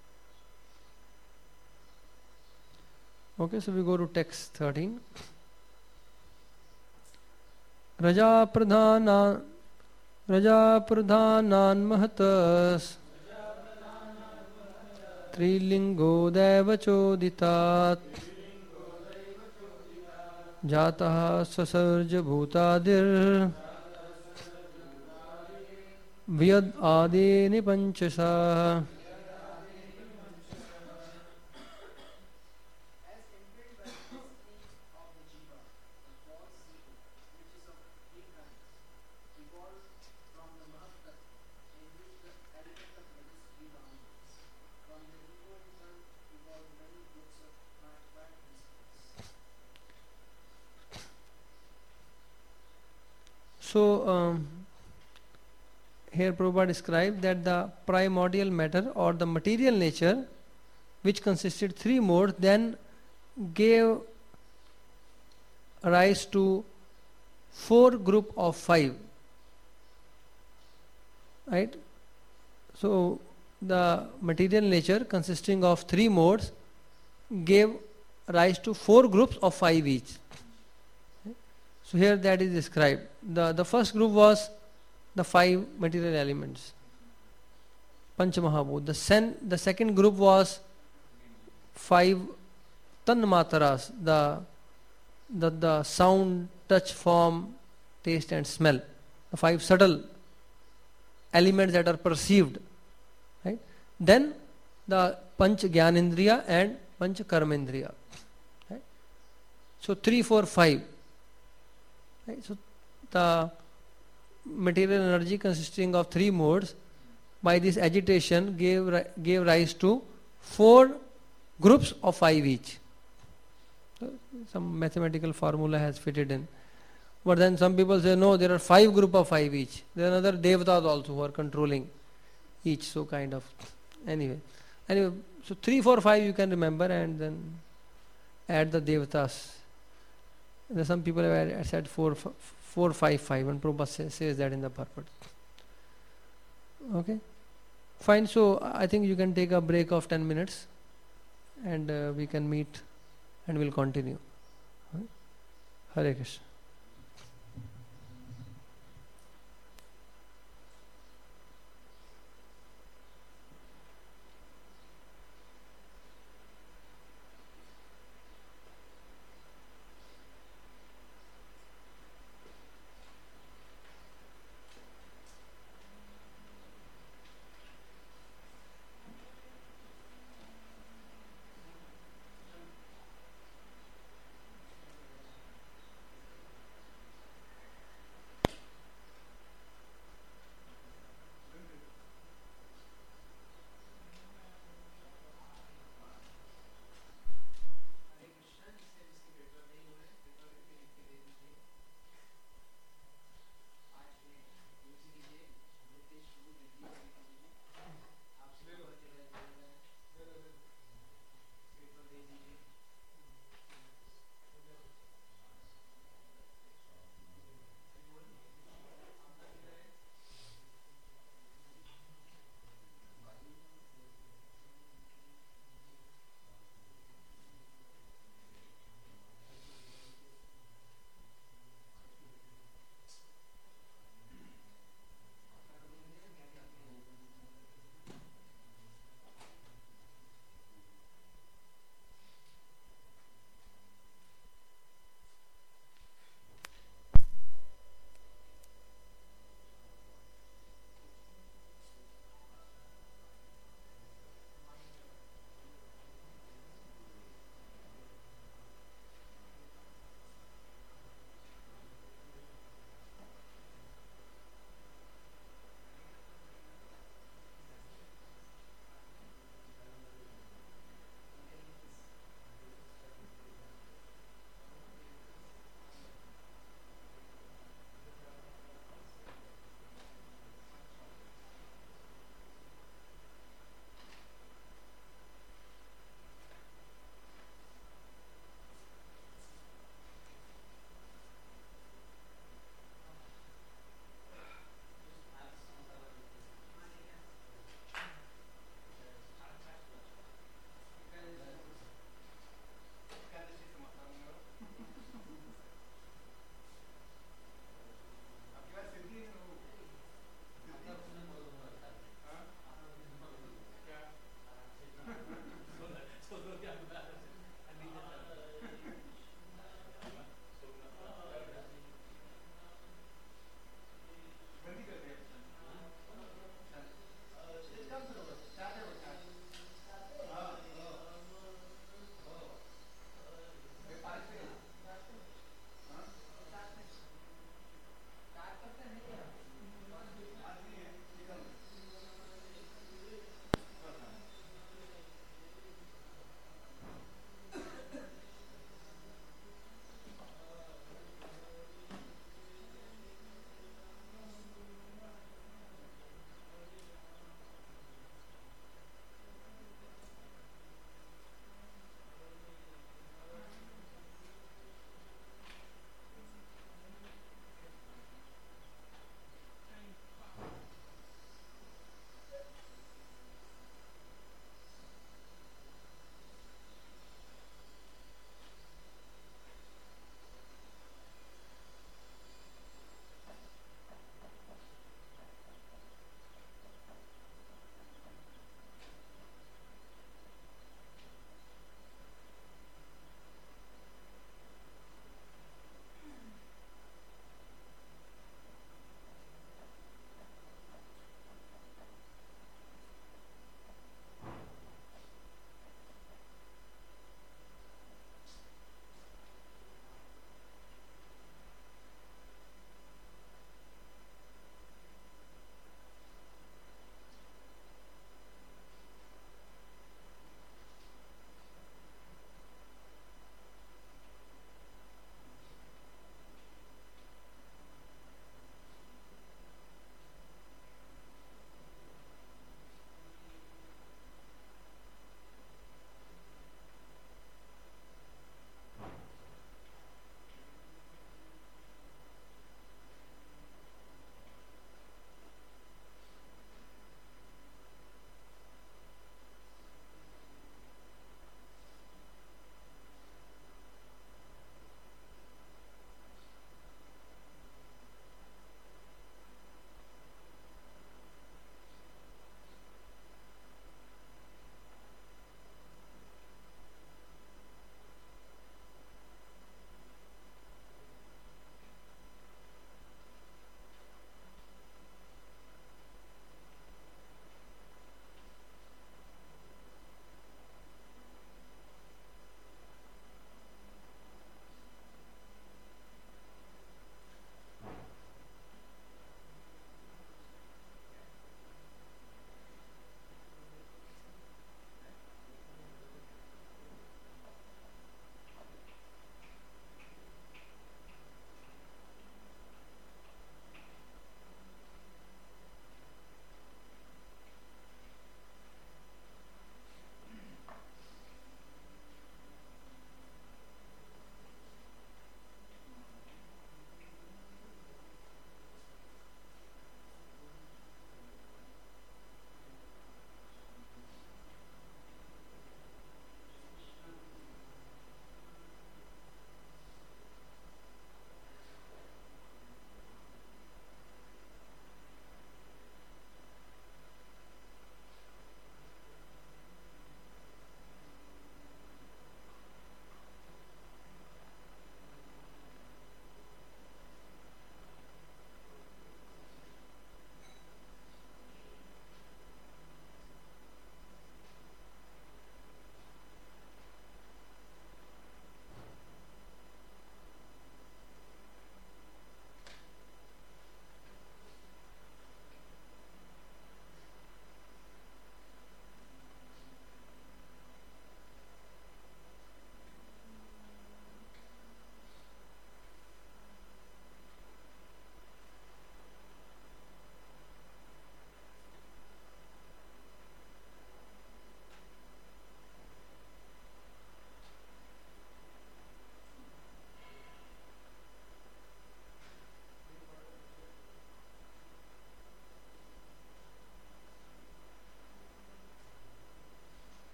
Okay, so we go to text thirteen. Raja pradhana Raja pradhanan mahatas Trilingo deva choditat Jataha sasarja bhutadir Vyad adini panchasa. So um, here Prabhupada described that the primordial matter or the material nature, which consisted three modes, then gave rise to four group of five. Right? So the material nature consisting of three modes gave rise to four groups of five each. So here that is described. The, the first group was the five material elements, Panchamahabhut. The, sen, the second group was five Tanmataras, the, the, the sound, touch, form, taste and smell. The five subtle elements that are perceived. Right? Then the Panch Gyanindriya and Panch Karmendriya. Right? So three, four, five. Right? So the material energy consisting of three modes, by this agitation gave gave rise to four groups of five each. So some mathematical formula has fitted in. But then some people say no, there are five group of five each. There are other devatas also who are controlling each. So kind of anyway. Anyway, so three, four, five you can remember, and then add the devatas. And some people have said four, four, five, five, and Prabhupada says, says that in the purport. Okay, fine. So I think you can take a break of ten minutes, and uh, we can meet, and we'll continue. Hare Krishna.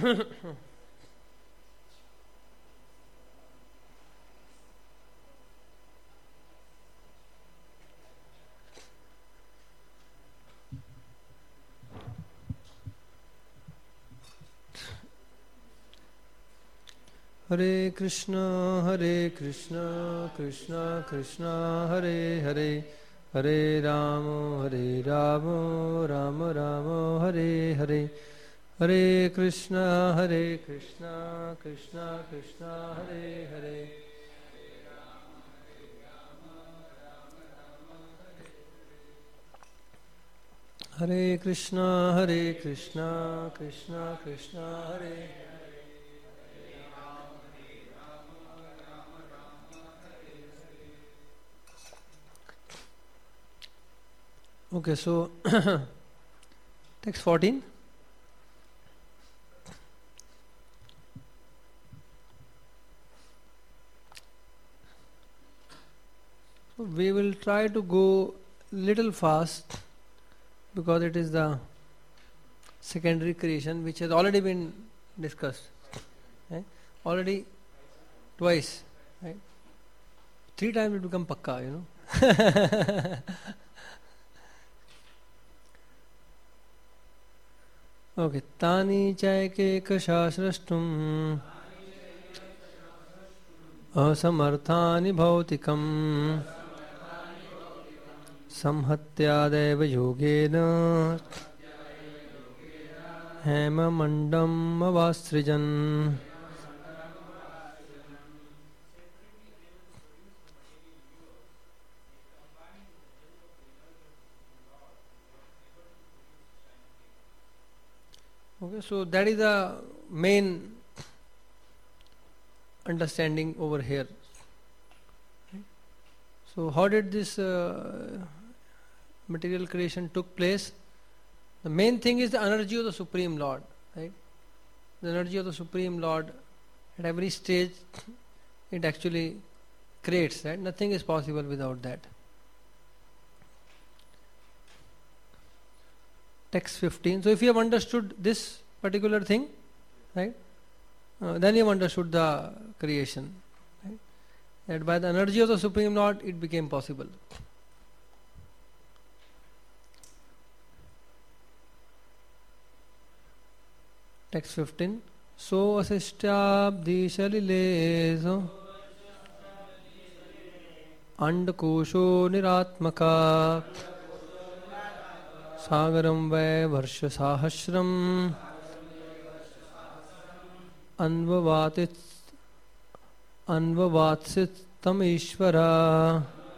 Hare Krishna, Hare Krishna, Krishna Krishna, Hare Hare, Hare Rama, Hare Rama, Rama Rama, Hare Hare, Hare Krishna, Hare Krishna, Krishna Krishna, Hare Hare. Hare Krishna, Hare Krishna, Krishna Krishna, Hare. Okay, so text fourteen. So we will try to go little fast because it is the secondary creation which has already been discussed. Right? Already twice. Right? Three times it become pakka, you know. Okay. Tani chaike kashasrashtum asamarthani bhautikam samhatyadeva yogena hema mandam avasrijan. Okay, so that is the main understanding over here. So how did this uh, material creation took place? The main thing is the energy of the Supreme Lord. Right? The energy of the Supreme Lord at every stage it actually creates. Right? Nothing is possible without that. Text fifteen. So if you have understood this particular thing, right, uh, then you have understood the creation. Right? That by the energy of the Supreme Lord it became possible. Text fifteen. So asishtyabdi shalileso andakosho niratmaka Sagaram vai varsha sahasram anvavatit anvavatsit tam ishvara.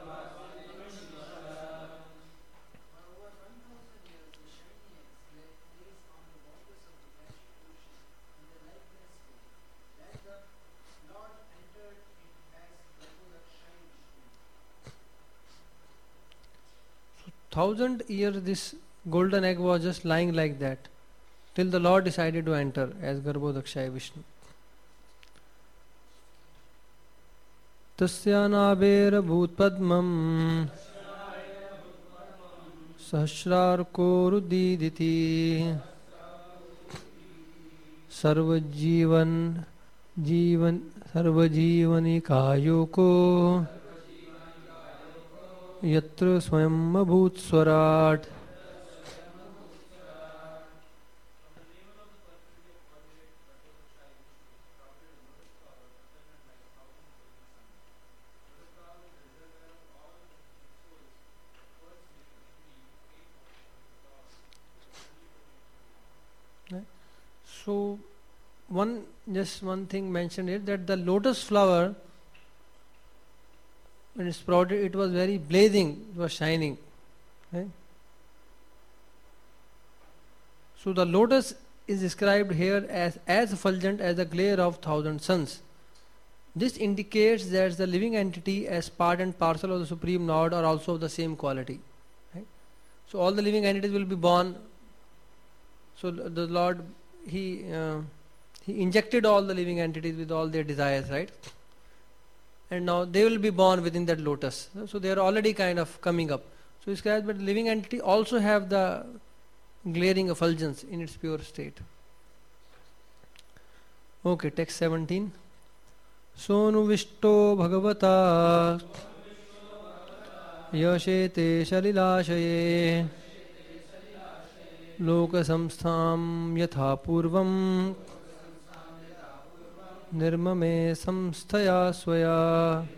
Thousand years this golden egg was just lying like that till the Lord decided to enter as Garbhodakshaya Vishnu. Tasya nabera bhut padmam sahasrar korudiditi sarva jivan jivan sarva jivani kayoko yatra swayam abhut swarat. So one just one thing mentioned here, that the lotus flower when it sprouted it was very blazing, it was shining. Right? So the lotus is described here as as effulgent as the glare of thousand suns. This indicates that the living entity as part and parcel of the Supreme Lord are also of the same quality. Right? So all the living entities will be born. So the Lord He uh, He injected all the living entities with all their desires, right? And now they will be born within that lotus. So they are already kind of coming up. So it's described, but the living entity also have the glaring effulgence in its pure state. Okay, text seventeen. Sonuvisto bhagavata yashete shalilashaye loka samstham yatha purvam nirmame samsthaya swaya.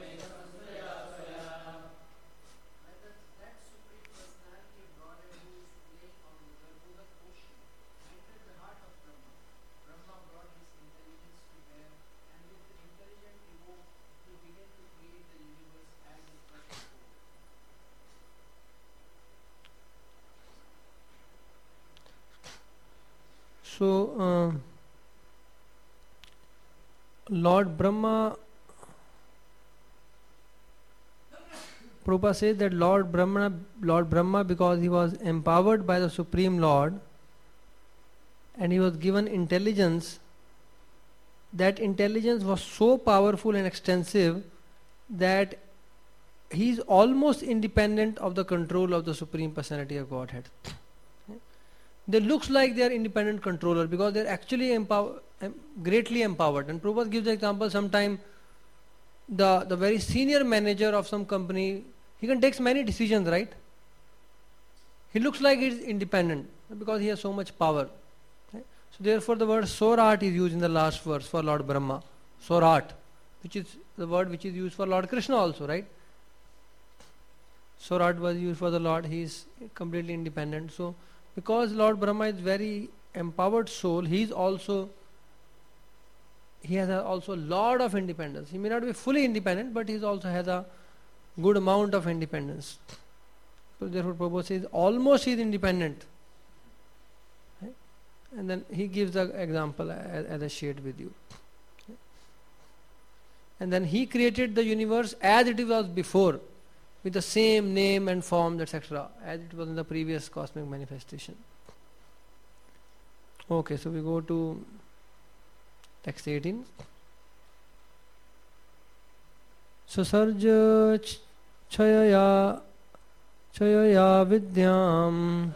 So, uh, Lord Brahma, Prabhupada says that Lord Brahma, Lord Brahma, because he was empowered by the Supreme Lord and he was given intelligence, that intelligence was so powerful and extensive that he is almost independent of the control of the Supreme Personality of Godhead. They looks like they are independent controller because they are actually empower, em, greatly empowered. And Prabhupada gives the example, sometime the, the very senior manager of some company, he can take many decisions, right? He looks like he is independent because he has so much power. Right? So therefore the word Sorat is used in the last verse for Lord Brahma. Sorat, which is the word which is used for Lord Krishna also, right? Sorat was used for the Lord, he is completely independent. So because Lord Brahma is very empowered soul, he is also, he has a, also a lot of independence. He may not be fully independent, but he also has a good amount of independence. So therefore Prabhupada says almost he is independent. Right? And then he gives an example as, as I shared with you. Right? And then he created the universe as it was before, with the same name and forms, et cetera, as it was in the previous cosmic manifestation. Okay, so we go to text eighteen. Sasarja ch- chayaya chayaya vidyam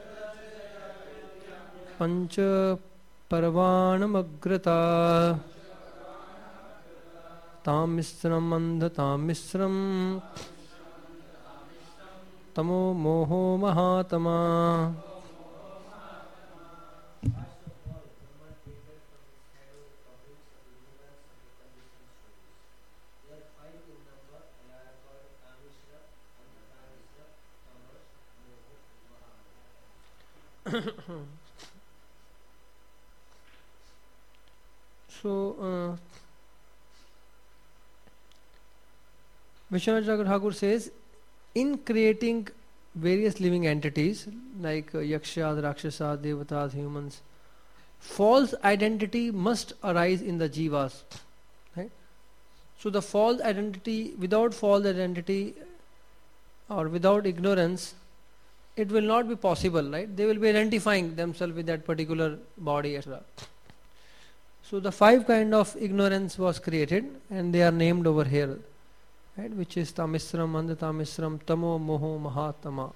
pancha parvanamagrata tam misram andha tam misram Tamo moho mahatama. So, uh, Vishwanath Thakur says, in creating various living entities like uh, yakshas, rakshasas, devatas, humans, false identity must arise in the jivas. Right? So the false identity, without false identity or without ignorance, it will not be possible. Right? They will be identifying themselves with that particular body, et cetera. So the five kind of ignorance was created, and they are named over here. Right, which is Tamisram, Andhatamisram, Tamo, Moho, Mahatama.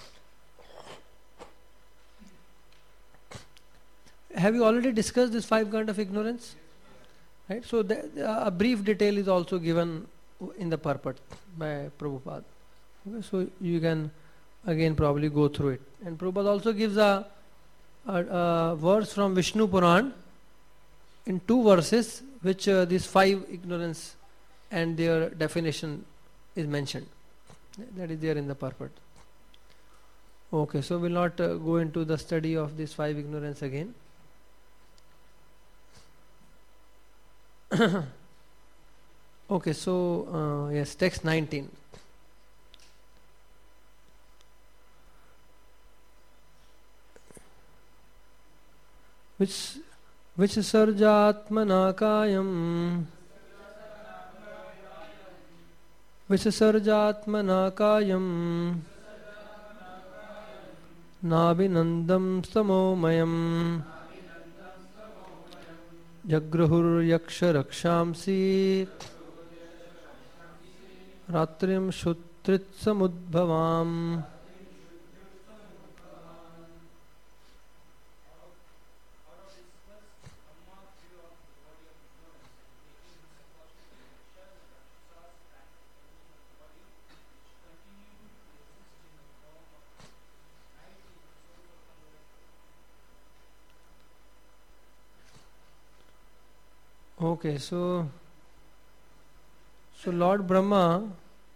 Have you already discussed this five kind of ignorance? Right, so the, uh, a brief detail is also given in the purport by Prabhupada. Okay, so you can again probably go through it. And Prabhupada also gives a, a, a verse from Vishnu Puran in two verses, which uh, these five ignorance and their definition is mentioned. That is there in the purport. Okay, so we'll not uh, go into the study of these five ignorance again. Okay, so uh, yes, text nineteen. Which which sarjatmanakayam Visasarjatmanakayam Nabhinandam samomayam Jagrahur yaksha rakshamsi Ratrim shutrit samudbhavam. Okay, so so Lord Brahma,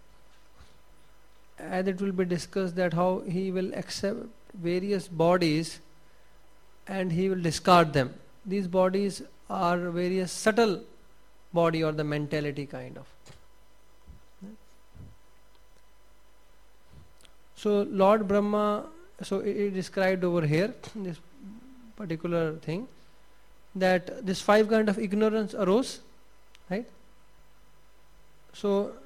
as it will be discussed, that how he will accept various bodies and he will discard them. These bodies are various subtle body or the mentality kind of. So Lord Brahma, so it is described over here, this particular thing, that this five kind of ignorance arose, right? So,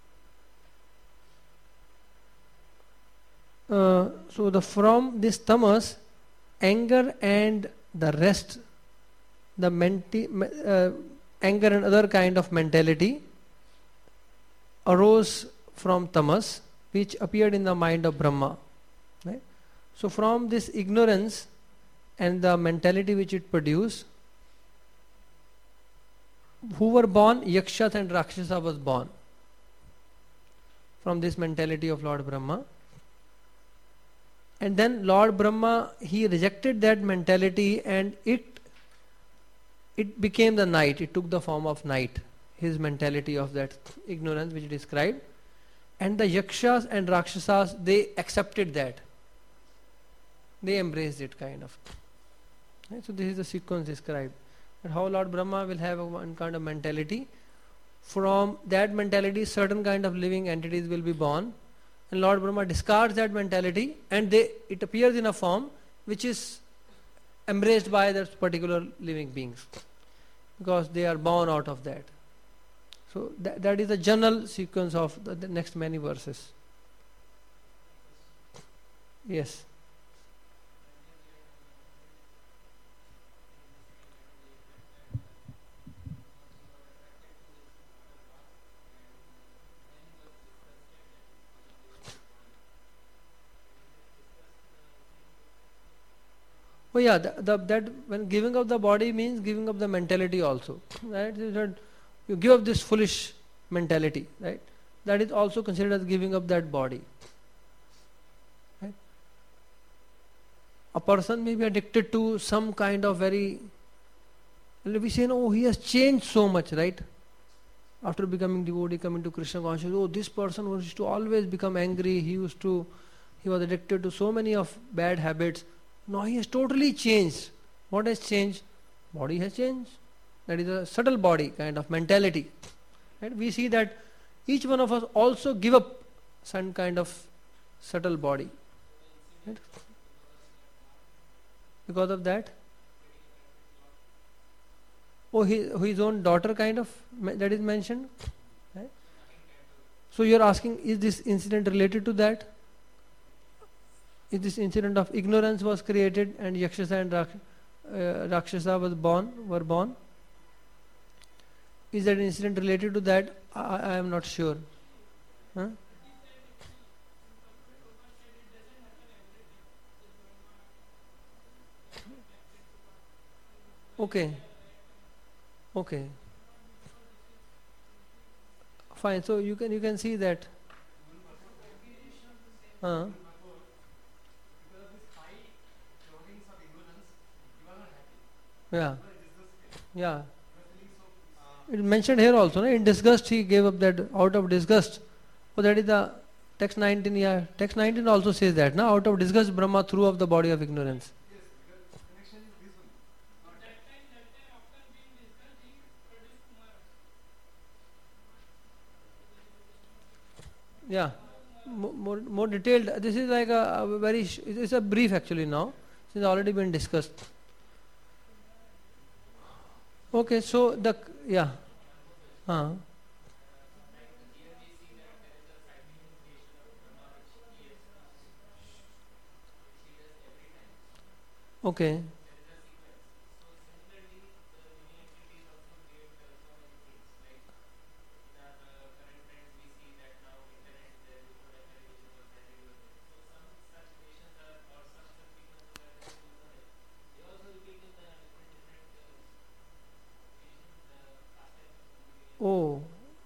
uh, so the from this tamas, anger and the rest, the menti, uh, anger and other kind of mentality arose from tamas, which appeared in the mind of Brahma. Right? So from this ignorance and the mentality which it produced, who were born? Yakshas and Rakshasa was born from this mentality of Lord Brahma. And then Lord Brahma, he rejected that mentality and it it became the night. It took the form of night, his mentality of that ignorance which he described. And the Yakshas and Rakshasas, they accepted that. They embraced it kind of. Right? So this is the sequence described. And how Lord Brahma will have a one kind of mentality. From that mentality, certain kind of living entities will be born. And Lord Brahma discards that mentality and they it appears in a form which is embraced by that particular living beings. Because they are born out of that. So that, that is the general sequence of the, the next many verses. Yes. Oh yeah, the, the, that when giving up the body means giving up the mentality also. Right? You give up this foolish mentality, right? That is also considered as giving up that body. Right? A person may be addicted to some kind of very, we say, no, he has changed so much, right? After becoming devotee, coming to Krishna consciousness, oh, this person used to always become angry, he used to, he was addicted to so many of bad habits. Now he has totally changed. What has changed? Body has changed. That is a subtle body kind of mentality. Right? We see that each one of us also give up some kind of subtle body. Right? Because of that. Oh, his, his own daughter kind of, that is mentioned. Right? So you are asking, is this incident related to that? Is this incident of ignorance was created and Yakshasa and Rak, uh, Rakshasa was born, were born? Is that incident related to that? I, I am not sure. Huh? Okay. Okay. Fine. So you can you can see that. Uh, yeah. Yeah. It mentioned here also, no? In disgust he gave up that, out of disgust. Oh, that is the text nineteen, yeah. Text nineteen also says that, no? Out of disgust Brahma threw off the body of ignorance. Yeah. More, more detailed. This is like a, a very, it's a brief actually now. This has already been discussed. Okay, so the, yeah. Uh. Okay. Oh,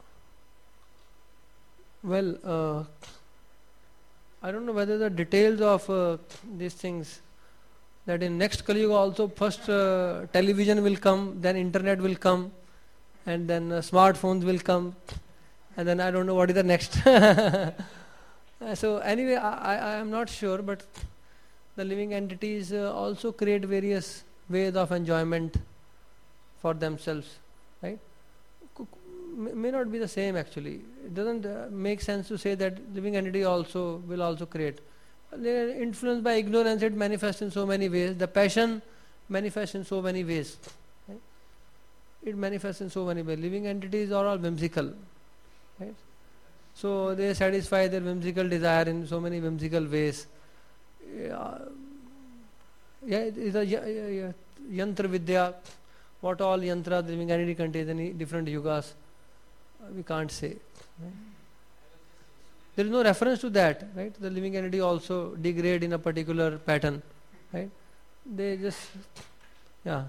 well, uh, I don't know whether the details of uh, these things, that in next Kali Yuga also first uh, television will come, then internet will come, and then uh, smartphones will come, and then I don't know what is the next. Uh, so anyway, I, I, I am not sure, but the living entities uh, also create various ways of enjoyment for themselves, right? C- c- may not be the same actually. It doesn't uh, make sense to say that living entity also will also create. They are influenced by ignorance. It manifests in so many ways. The passion manifests in so many ways. Right? It manifests in so many ways. Living entities are all whimsical, right? So they satisfy their whimsical desire in so many whimsical ways. Yeah, yeah, it is a y- y- y- yantra vidya. What all yantra the living entity contains in different yugas, uh, we can't say. Right? There is no reference to that, right? The living entity also degrade in a particular pattern, right? They just, yeah.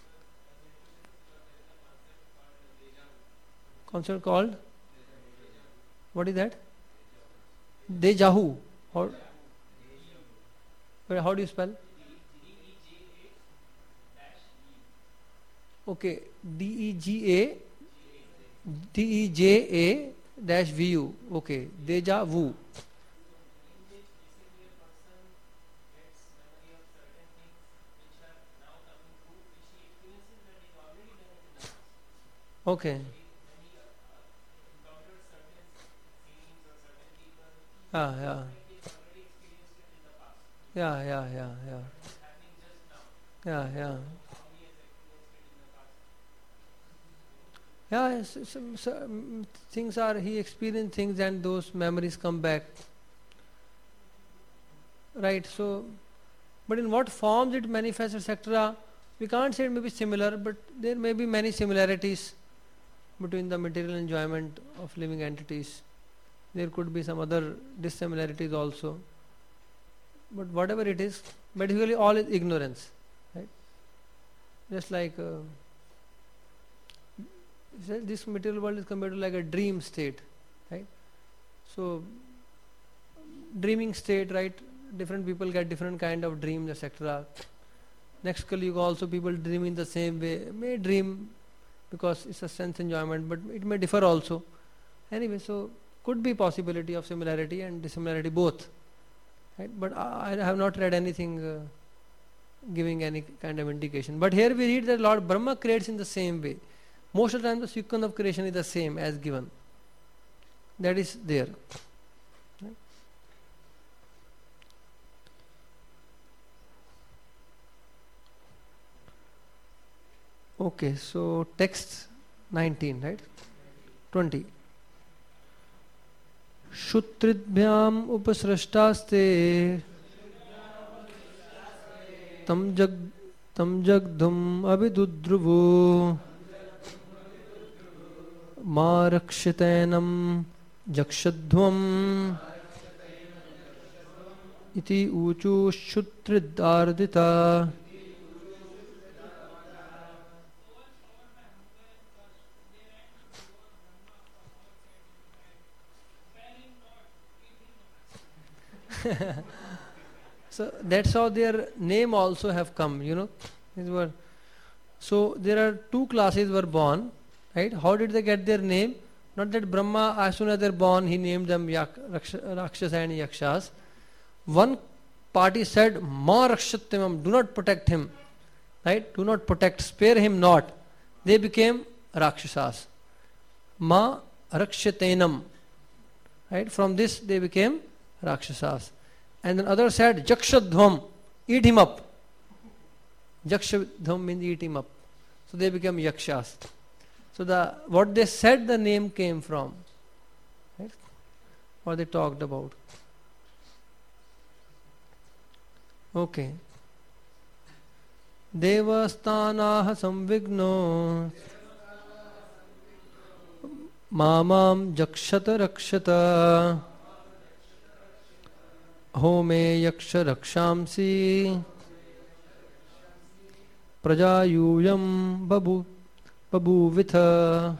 Concept called, what is that? Deja vu. How, how do you spell? Okay, D E G A D E J A dash V U. Okay, deja vu. Okay. Ah, yeah. Yeah, yeah, yeah, yeah. Yeah, yeah. Yeah, s- some, some things are, he experienced things and those memories come back. Right, so, but in what forms it manifests, et cetera, we can't say it may be similar, but there may be many similarities between the material enjoyment of living entities. There could be some other dissimilarities also. But whatever it is, basically all is ignorance. Right? Just like uh, this material world is compared to like a dream state. Right? So, dreaming state, right? Different people get different kind of dreams, et cetera. Next Kali Yuga also people dream in the same way. May dream because it's a sense enjoyment, but it may differ also. Anyway, so could be possibility of similarity and dissimilarity both. Right? But I, I have not read anything uh, giving any kind of indication. But here we read that Lord Brahma creates in the same way. Most of the time the sequence of creation is the same as given. That is there. Right? Okay, so text nineteen, right? twenty. श्रुतृभ्याम उपसृष्टास्ते तम जग तम जगधुम अभिदुद्रुवो मा रक्षितैनम जक्षध्वम इति ऊचु श्रुतृदार्दिता. So that's how their name also have come, you know. These were, so there are two classes were born, right? How did they get their name? Not that Brahma, as soon as they're born, he named them Yak, Raksha, Rakshasa and Yakshas. One party said, Ma Rakshatyamam, do not protect him, right? Do not protect, spare him not. They became Rakshasas. Ma Rakshatenam, right? From this they became Rakshasas. And then others said, Jakshadhvam, eat him up. Jakshadhvam means eat him up. So they became Yakshas. So the what they said the name came from. Right? What they talked about. Okay. Devastanaha samvigno mamam jakshata rakshata home yaksha rakshamsi prajayuyam babu babuvitha.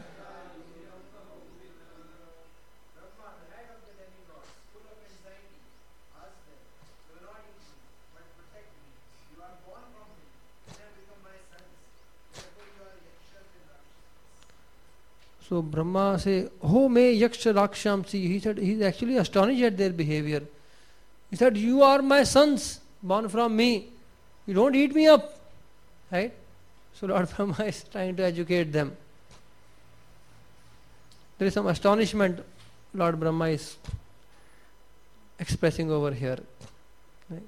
So Brahma say, "Oh me yaksha rakshamsi." He said he is actually astonished at their behavior. He said, "You are my sons, born from me. You don't eat me up." Right? So Lord Brahma is trying to educate them. There is some astonishment Lord Brahma is expressing over here. Right?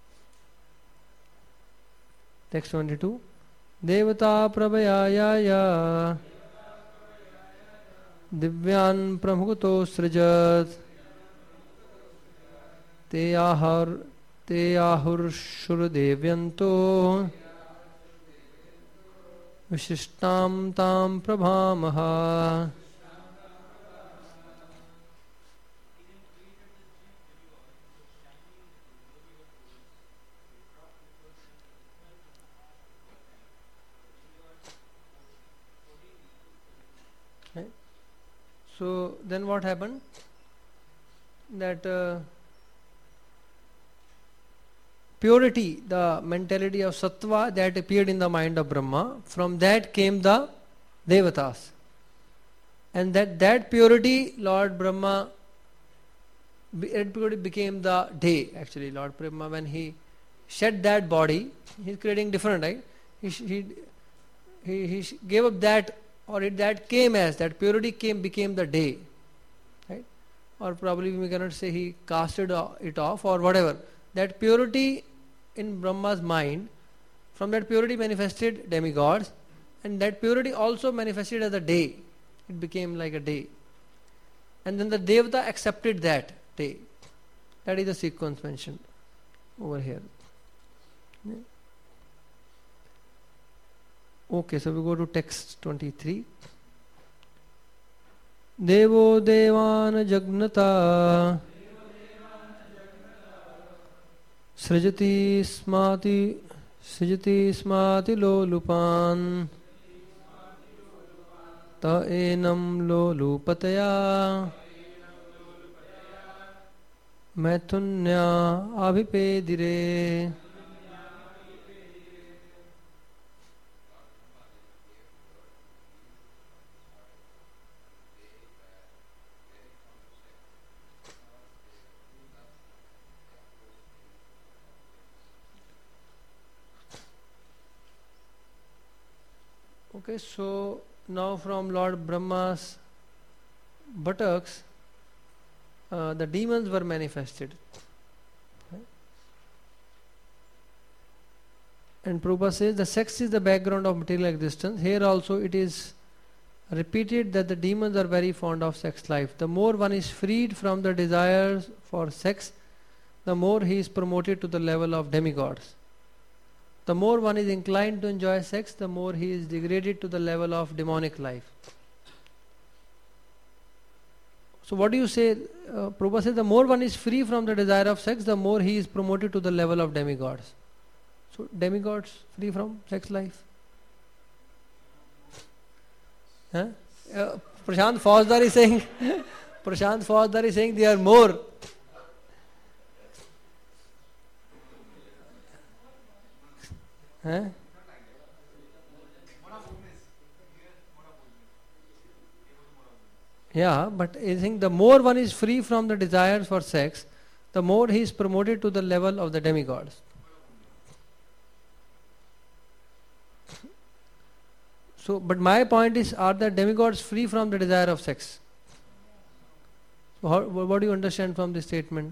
Text twenty-two. Devata prabhayaya divyan pramhuto srijat te ahar te ahur shur devyanto vishishtam tam prabhamaha. So then what happened? That uh, purity, the mentality of sattva that appeared in the mind of Brahma, from that came the devatas. And that, that purity, Lord Brahma, that purity became the day actually. Lord Brahma, when he shed that body, he's creating different, right? He, he, he, he gave up that, or it, that came as, that purity came, became the day, right? Or probably we cannot say he casted it off or whatever. That purity in Brahma's mind, from that purity manifested demigods, and that purity also manifested as a day. It became like a day. And then the Devata accepted that day. That is the sequence mentioned over here. Yeah. Okay, so we go to text twenty-three. Devo Devan Jagnata Srijati Smati Srijati Smati Lolupan Ta Enam Lolupataya Maithunya Abhipedire. Okay, so now from Lord Brahma's buttocks, uh, the demons were manifested. Right? And Prabhupada says the sex is the background of material existence. Here also it is repeated that the demons are very fond of sex life. The more one is freed from the desires for sex, the more he is promoted to the level of demigods. The more one is inclined to enjoy sex, the more he is degraded to the level of demonic life. So what do you say? Uh, Prabhupada says the more one is free from the desire of sex, the more he is promoted to the level of demigods. So demigods free from sex life? Huh? Uh, Prashant Fauzdar is saying, Prashant Fauzdar is saying they are more. Huh? Yeah, but I think the more one is free from the desires for sex, the more he is promoted to the level of the demigods. So, but my point is, are the demigods free from the desire of sex? So how, what do you understand from this statement?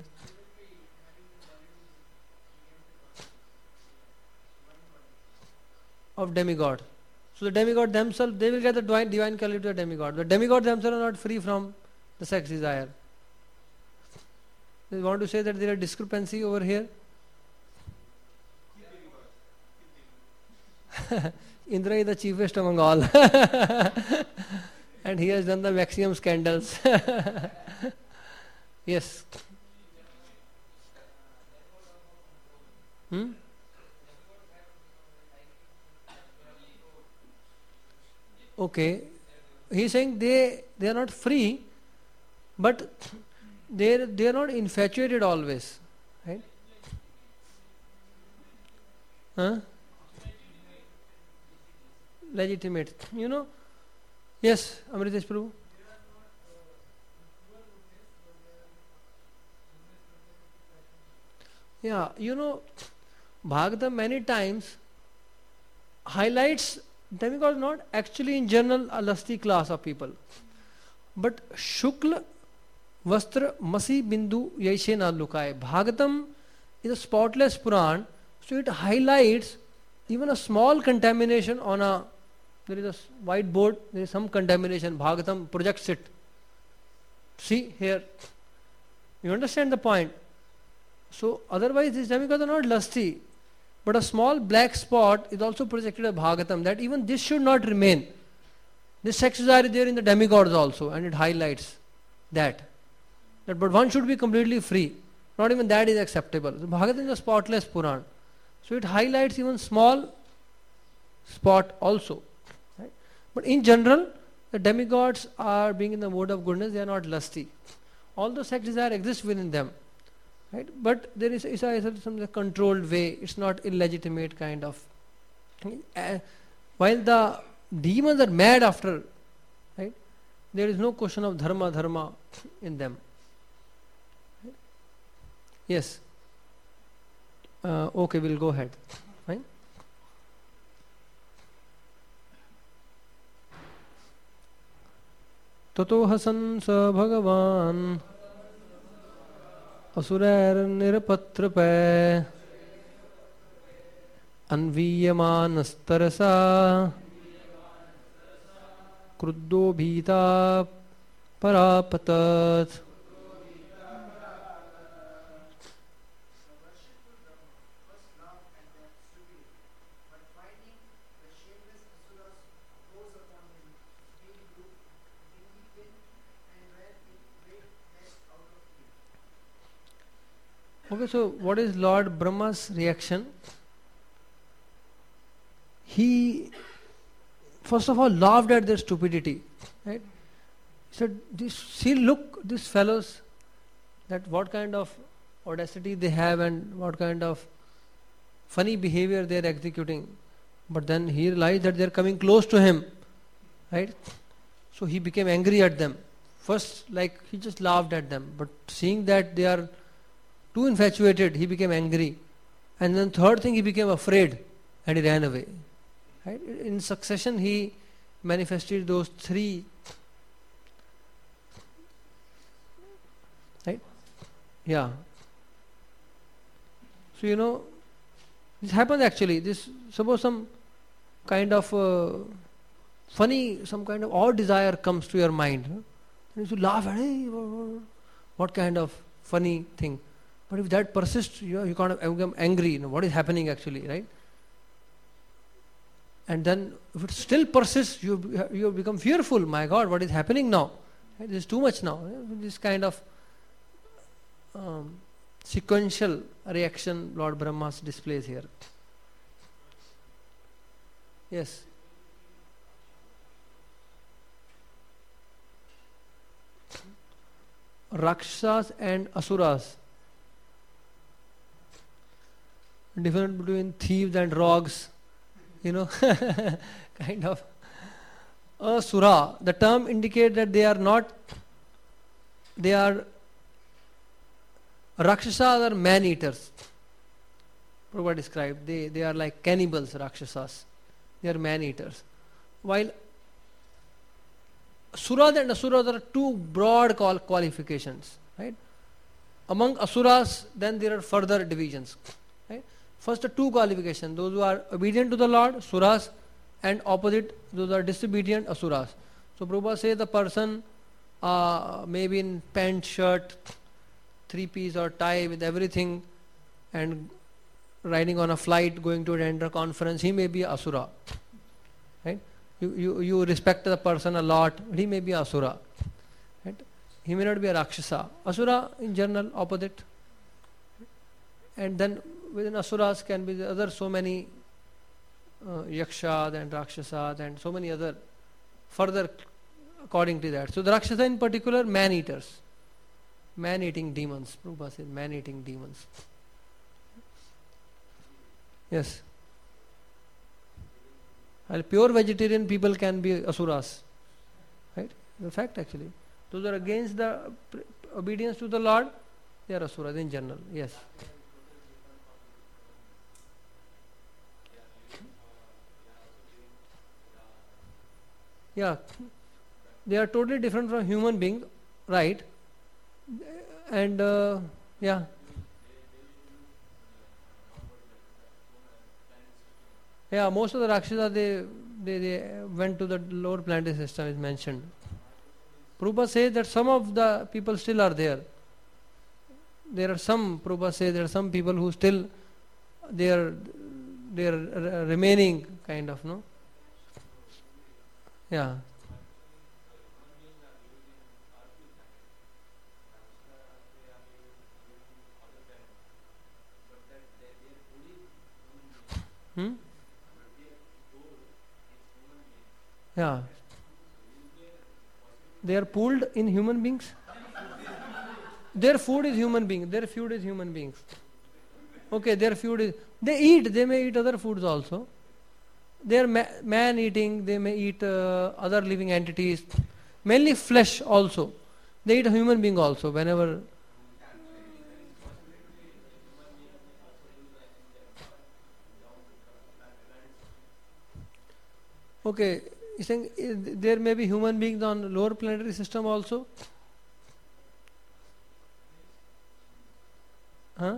Of demigod. So the demigod themselves, they will get the divine, divine quality to the demigod. The demigods themselves are not free from the sex desire. You want to say that there is discrepancy over here? Indra is the chiefest among all. And he has done the maximum scandals. Yes. Hmm? Okay, he is saying they they are not free, but they they are not infatuated always, right? Huh? Legitimate. You know, Yes, Amritesh Prabhu. Yeah, you know, Bhagavatam many times highlights demigods not actually in general a lusty class of people, but Shukla Vastra Masi Bindu Yaishena Lukai. Bhagavatam is a spotless Puran, so it highlights even a small contamination on a, there is a whiteboard, there is some contamination, Bhagavatam projects it. See here, you understand the point? So otherwise these demigods are not lusty, but a small black spot is also projected at Bhagavatam, that even this should not remain. This sex desire is there in the demigods also, and it highlights that. that. But one should be completely free. Not even that is acceptable. So Bhagavatam is a spotless Puran. So it highlights even small spot also. Right? But in general, the demigods are being in the mode of goodness, they are not lusty. Although sex desire exists within them. Right? But there is, is, a, is a, some controlled way, it's not illegitimate kind of. Uh, while the demons are mad after, right? There is no question of dharma, dharma in them. Right? Yes. Uh, okay, we'll go ahead. Fine. Tato hasan sa bhagavan असुरैर निरपत्र पे अन्वीयमानस्तरसा क्रुद्धो भीता परापतत. Okay, so what is Lord Brahma's reaction? He first of all laughed at their stupidity. Right? He said, this, see, look, these fellows, that what kind of audacity they have and what kind of funny behavior they are executing. But then he realized that they are coming close to him. Right? So he became angry at them. First, like, he just laughed at them. But seeing that they are too infatuated, he became angry. And then third thing, he became afraid and he ran away. Right? In succession, he manifested those three. Right? Yeah. So, you know, this happens actually. This, suppose some kind of uh, funny, some kind of odd desire comes to your mind. Huh? And you laugh at, hey, what kind of funny thing. But if that persists, you, you kind of become angry. You know, what is happening actually, right? And then if it still persists, you you become fearful. My God, what is happening now? Right? This is too much now. This kind of um, sequential reaction Lord Brahma displays here. Yes. Rakshas and Asuras. Difference between thieves and rogues, you know, kind of. Asura, the term indicates that they are not, they are, Rakshasas are man-eaters. Prabhupada described, they, they are like cannibals, Rakshasas. They are man-eaters. While Suras and Asuras are two broad qual- qualifications, right? Among Asuras, then there are further divisions. First, the two qualifications, those who are obedient to the Lord, Suras, and opposite, those are disobedient, Asuras. So Prabhupada says the person uh, maybe in pant, shirt, three-piece or tie with everything and riding on a flight, going to attend a conference, he may be Asura. Right? You, you, you respect the person a lot, but he may be Asura. Right? He may not be a Rakshasa. Asura in general, opposite. And then within Asuras can be the other so many uh, Yakshas and Rakshasas and so many other further according to that. So the Rakshasa in particular, man-eaters. Man-eating demons. Prabhupada says man-eating demons. Yes. While pure vegetarian people can be Asuras. Right? The fact actually. Those are against the obedience to the Lord, they are asuras in general. Yes. Yeah. They are totally different from human beings, right? And uh, yeah. Yeah, most of the Rakshasa they, they they went to the lower planetary system is mentioned. Prabhupada says that some of the people still are there. There are some, Prabhupada says there are some people who still they are they are remaining kind of, no? Yeah. Hmm? Yeah. They are pooled in human beings. Their food is human being. Their food is human beings. Okay, their food is. They eat. They may eat other foods also. They are ma- man eating. They may eat uh, other living entities. Mainly flesh also. They eat a human being also. Whenever. Okay, you think uh, there may be human beings on lower planetary system also? Huh?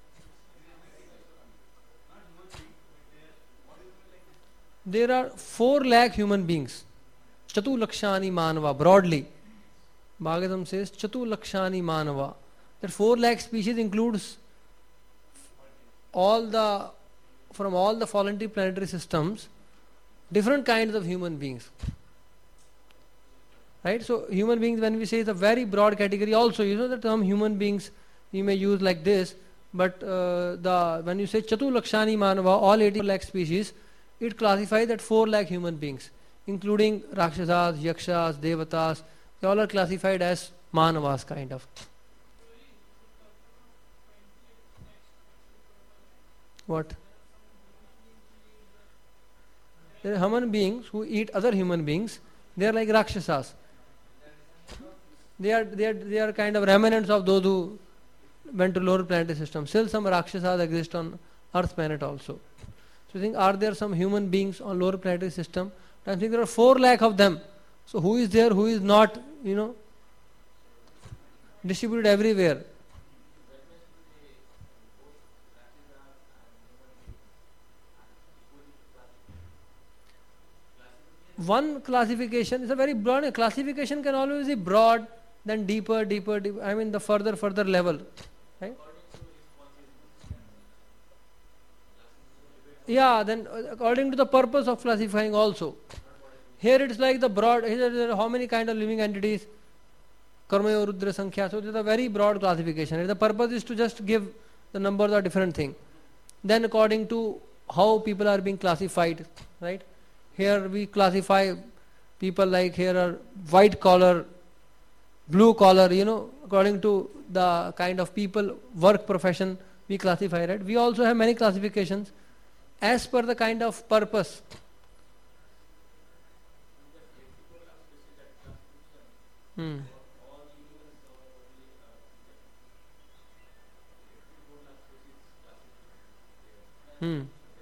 There are four lakh human beings. Chatu lakshani manava, broadly. Bhagavatam says Chatu lakshani manava. That four lakh species includes all the, from all the voluntary planetary systems, different kinds of human beings. Right? So human beings, when we say, is a very broad category also. You know the term human beings you may use like this, but uh, the when you say Chatu lakshani manava, all eighty lakh species, it classifies that four lakh human beings, including Rakshasas, Yakshas, Devatas. They all are classified as Manavas kind of. What? There are human beings who eat other human beings. They are like Rakshasas. They are they are they are kind of remnants of those who went to lower planetary system. Still some Rakshasas exist on Earth planet also. So you think, are there some human beings on lower planetary system? I think there are four lakh of them. So who is there, who is not, you know, distributed everywhere. One classification is a very broad classification, can always be broad, then deeper, deeper, deeper. I mean the further, further level. Right? Yeah, then according to the purpose of classifying also. Here it's like the broad, here there are how many kind of living entities? Karmayo Rudra Sankhya. So it is a very broad classification. The purpose is to just give the numbers are different thing. Then according to how people are being classified, right? Here we classify people like here are white collar, blue collar, you know, according to the kind of people, work profession we classify, right? We also have many classifications as per the kind of purpose. Hmm. Hmm.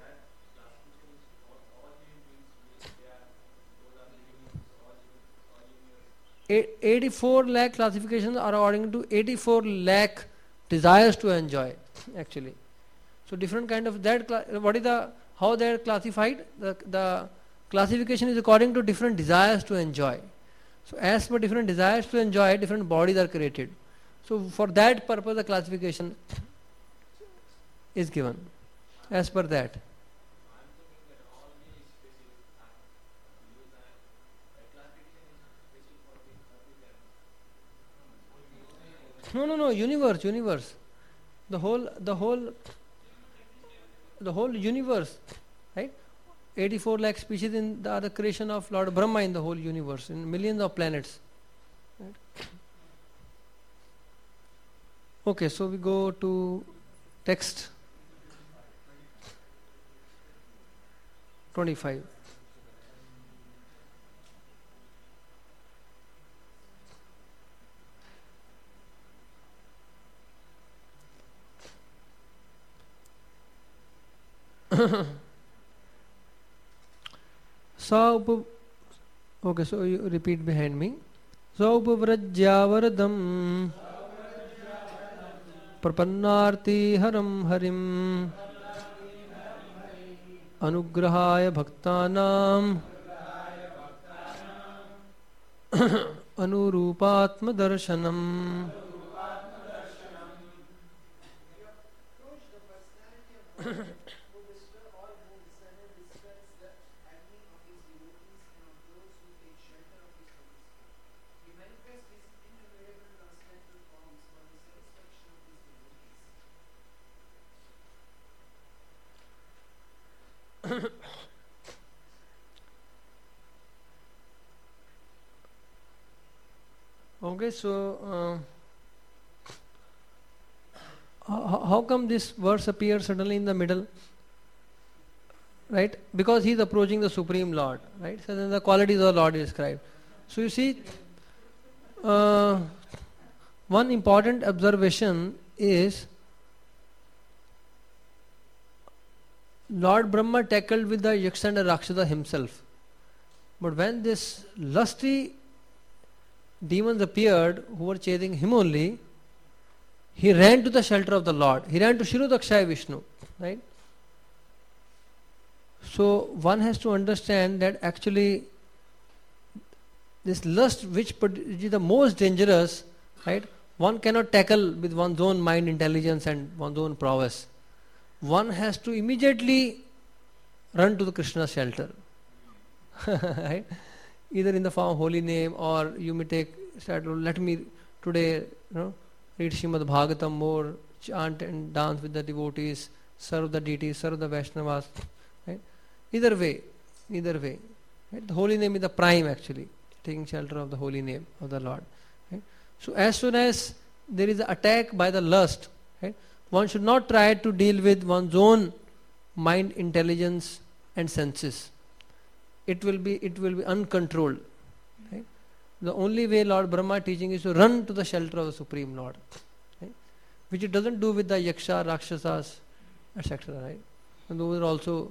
eighty-four lakh classifications are according to eighty-four lakh desires to enjoy, actually. So different kind of that. What is the how they are classified? The the classification is according to different desires to enjoy. So as per different desires to enjoy, different bodies are created. So for that purpose, the classification is given as per that. No, no, no. Universe, universe. The whole, the whole, the whole universe, right? eighty-four lakh species in the, the creation of Lord Brahma in the whole universe, in millions of planets. Right? Okay, so we go to text twenty-five. Sa upa, okay, so you repeat behind me. Sa upavrajyavaradam prapannarti haram harim anugrahaya bhaktanam anurupatma darshanam. Okay, so uh, how, how come this verse appears suddenly in the middle? Right? Because he is approaching the Supreme Lord. Right? So then the qualities of the Lord is described. So you see, uh, one important observation is Lord Brahma tackled with the Yaksha and Rakshasa himself. But when this lusty demons appeared who were chasing him only, he ran to the shelter of the Lord. He ran to Shirodakshaya Vishnu. Right? So one has to understand that actually this lust, which is the most dangerous, right? One cannot tackle with one's own mind intelligence and one's own prowess. One has to immediately run to the Krishna shelter. Right? Either in the form of holy name, or you may take, start, let me today, you know, read Srimad Bhagavatam more, chant and dance with the devotees, serve the deities, serve the Vaishnavas. Right? Either way, either way. Right? The holy name is the prime actually, taking shelter of the holy name of the Lord. Right? So as soon as there is an attack by the lust, right, one should not try to deal with one's own mind, intelligence and senses. It will be it will be uncontrolled. Right? The only way Lord Brahma teaching is to run to the shelter of the Supreme Lord, right? Which it doesn't do with the Yaksha, Rakshasas, et cetera. Right? And those are also.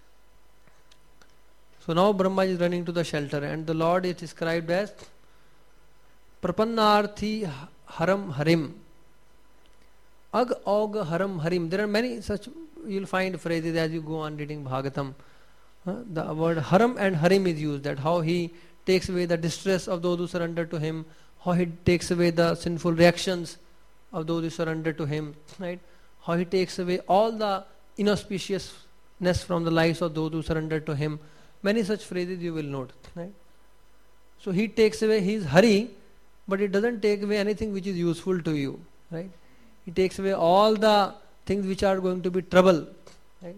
So now Brahma is running to the shelter, and the Lord is described as Prapannarthi Haram Harim. Ag Og Haram Harim. There are many such, you will find phrases as you go on reading Bhagavatam. Uh, the word Haram and Harim is used, that how he takes away the distress of those who surrender to him, how he takes away the sinful reactions of those who surrender to him, right? How he takes away all the inauspiciousness from the lives of those who surrender to him. Many such phrases you will note. Right? So he takes away his Hari, but it doesn't take away anything which is useful to you. Right? He takes away all the things which are going to be trouble. Right?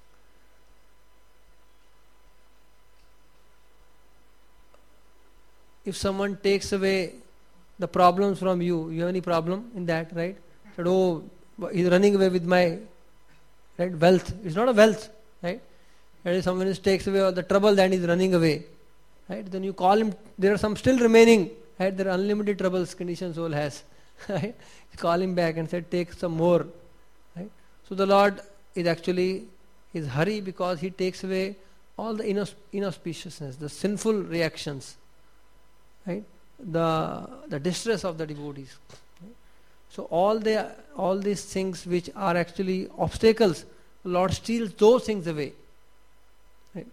If someone takes away the problems from you, you have any problem in that, right? Said, oh, he's running away with my right wealth. It's not a wealth, right? And if someone takes away all the trouble, then he's running away, right? Then you call him. There are some still remaining, right? There are unlimited troubles condition soul has, right? You call him back and said, take some more, right? So the Lord is actually his Hari, because he takes away all the inaus- inauspiciousness, the sinful reactions, right? The the distress of the devotees. Right? So all the all these things which are actually obstacles, the Lord steals those things away. Right?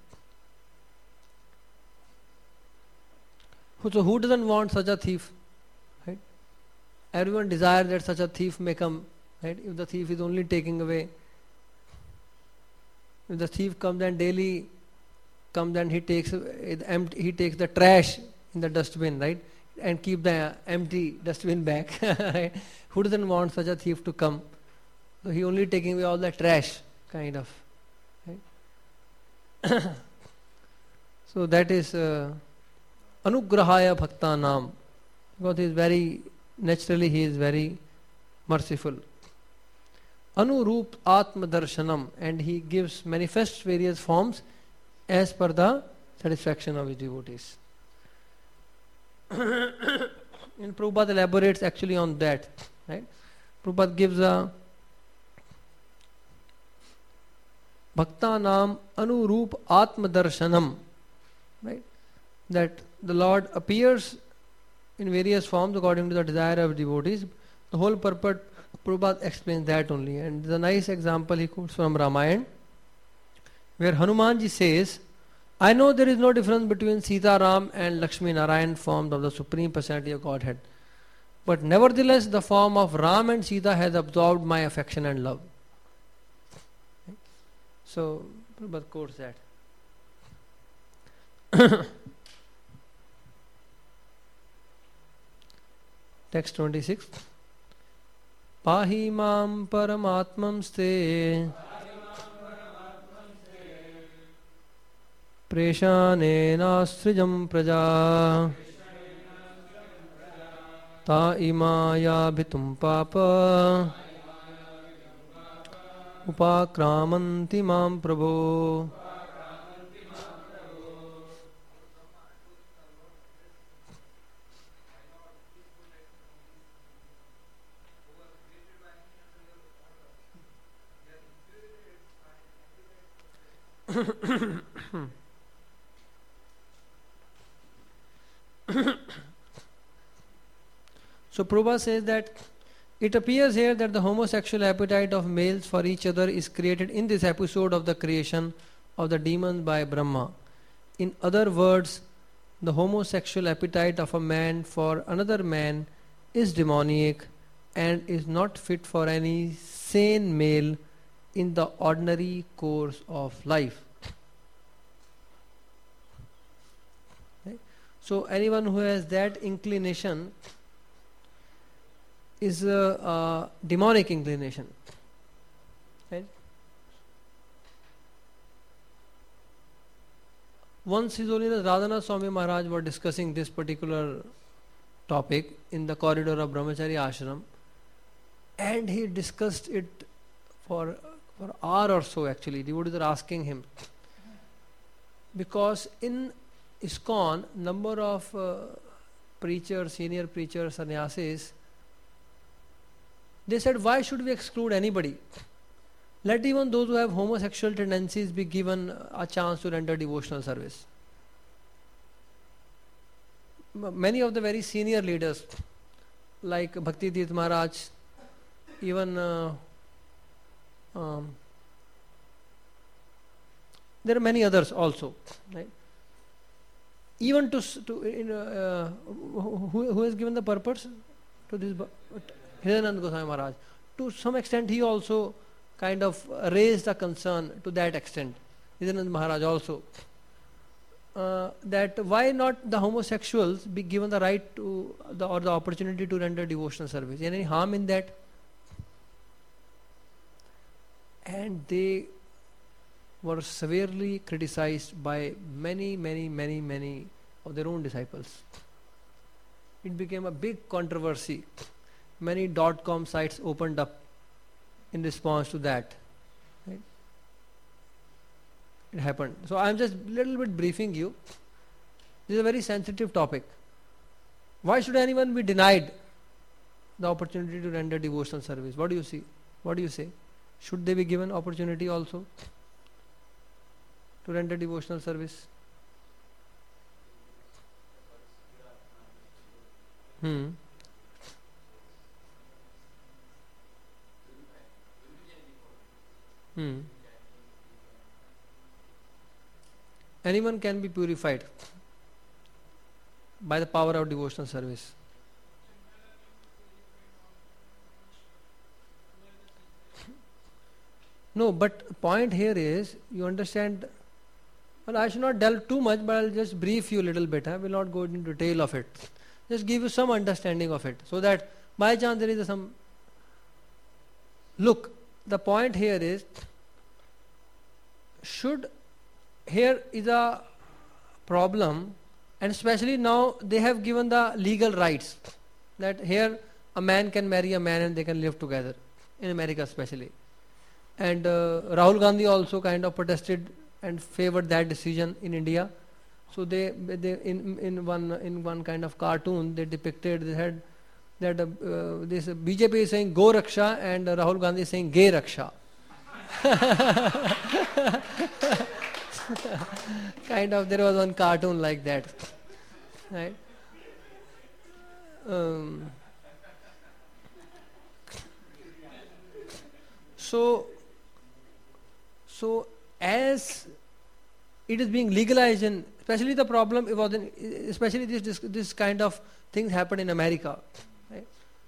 So who doesn't want such a thief? Right? Everyone desires that such a thief may come. Right? If the thief is only taking away, if the thief comes and daily comes and he takes he takes the trash in the dustbin, right, and keep the empty dustbin back. Right? Who doesn't want such a thief to come? So he only taking away all the trash, kind of. Right? So that is uh, Anugrahaya Bhaktanam, because he is very naturally he is very merciful. Anurup Atma Darshanam, and he gives manifest various forms as per the satisfaction of his devotees. And Prabhupada elaborates actually on that. Right? Prabhupada gives a bhaktanam anurup atmadarshanam, right? That the Lord appears in various forms according to the desire of devotees. The whole purport, Prabhupada explains that only. And the nice example he quotes from Ramayana, where Hanumanji says, I know there is no difference between Sita Ram and Lakshmi Narayan forms of the Supreme Personality of Godhead. But nevertheless, the form of Ram and Sita has absorbed my affection and love. So, Prabhupada quotes that. Text twenty-six. Pahi mam paramatmam ste preshanenastrijam praja ta imaya bhitum papa upakramanti mam prabho. So Prabhupada says that it appears here that the homosexual appetite of males for each other is created in this episode of the creation of the demons by Brahma. In other words, the homosexual appetite of a man for another man is demoniac and is not fit for any sane male in the ordinary course of life. Okay? So anyone who has that inclination is a, a demonic inclination. Right? Once His Holiness Radhanath Swami Maharaj were discussing this particular topic in the corridor of Brahmachari Ashram, and he discussed it for for an hour or so actually. Devotees are asking him, because in ISKCON, number of uh, preachers, senior preachers, sannyasis, they said, why should we exclude anybody? Let even those who have homosexual tendencies be given a chance to render devotional service. M- many of the very senior leaders, like Bhakti Tirth Maharaj, even uh, um, there are many others also, right? Even to, to in, uh, who, who has given the purpose to this? Hridayananda Goswami Maharaj. To some extent he also kind of raised a concern to that extent. Hridayananda Maharaj also. Uh, that why not the homosexuals be given the right to the or the opportunity to render devotional service? Any harm in that? And they were severely criticized by many, many, many, many of their own disciples. It became a big controversy. Many dot-com sites opened up in response to that. Right? It happened. So I am just a little bit briefing you. This is a very sensitive topic. Why should anyone be denied the opportunity to render devotional service? What do you see? What do you say? Should they be given opportunity also to render devotional service? Hmm. Hmm. Anyone can be purified by the power of devotional service. No, but point here is, you understand, well, I should not delve too much, but I'll just brief you a little bit. I will not go into detail of it. Just give you some understanding of it, so that by chance there is some... Look, the point here is, should... Here is a problem, and especially now they have given the legal rights, that here a man can marry a man and they can live together, in America especially. And uh, Rahul Gandhi also kind of protested and favored that decision in India. So they, they in in one in one kind of cartoon they depicted, they had that uh, this uh, B J P is saying Go Raksha and uh, Rahul Gandhi is saying Gay Raksha. Kind of, there was one cartoon like that, right? Um, so, so as it is being legalized, in especially the problem it was in, especially this, this this kind of things happen in America, right?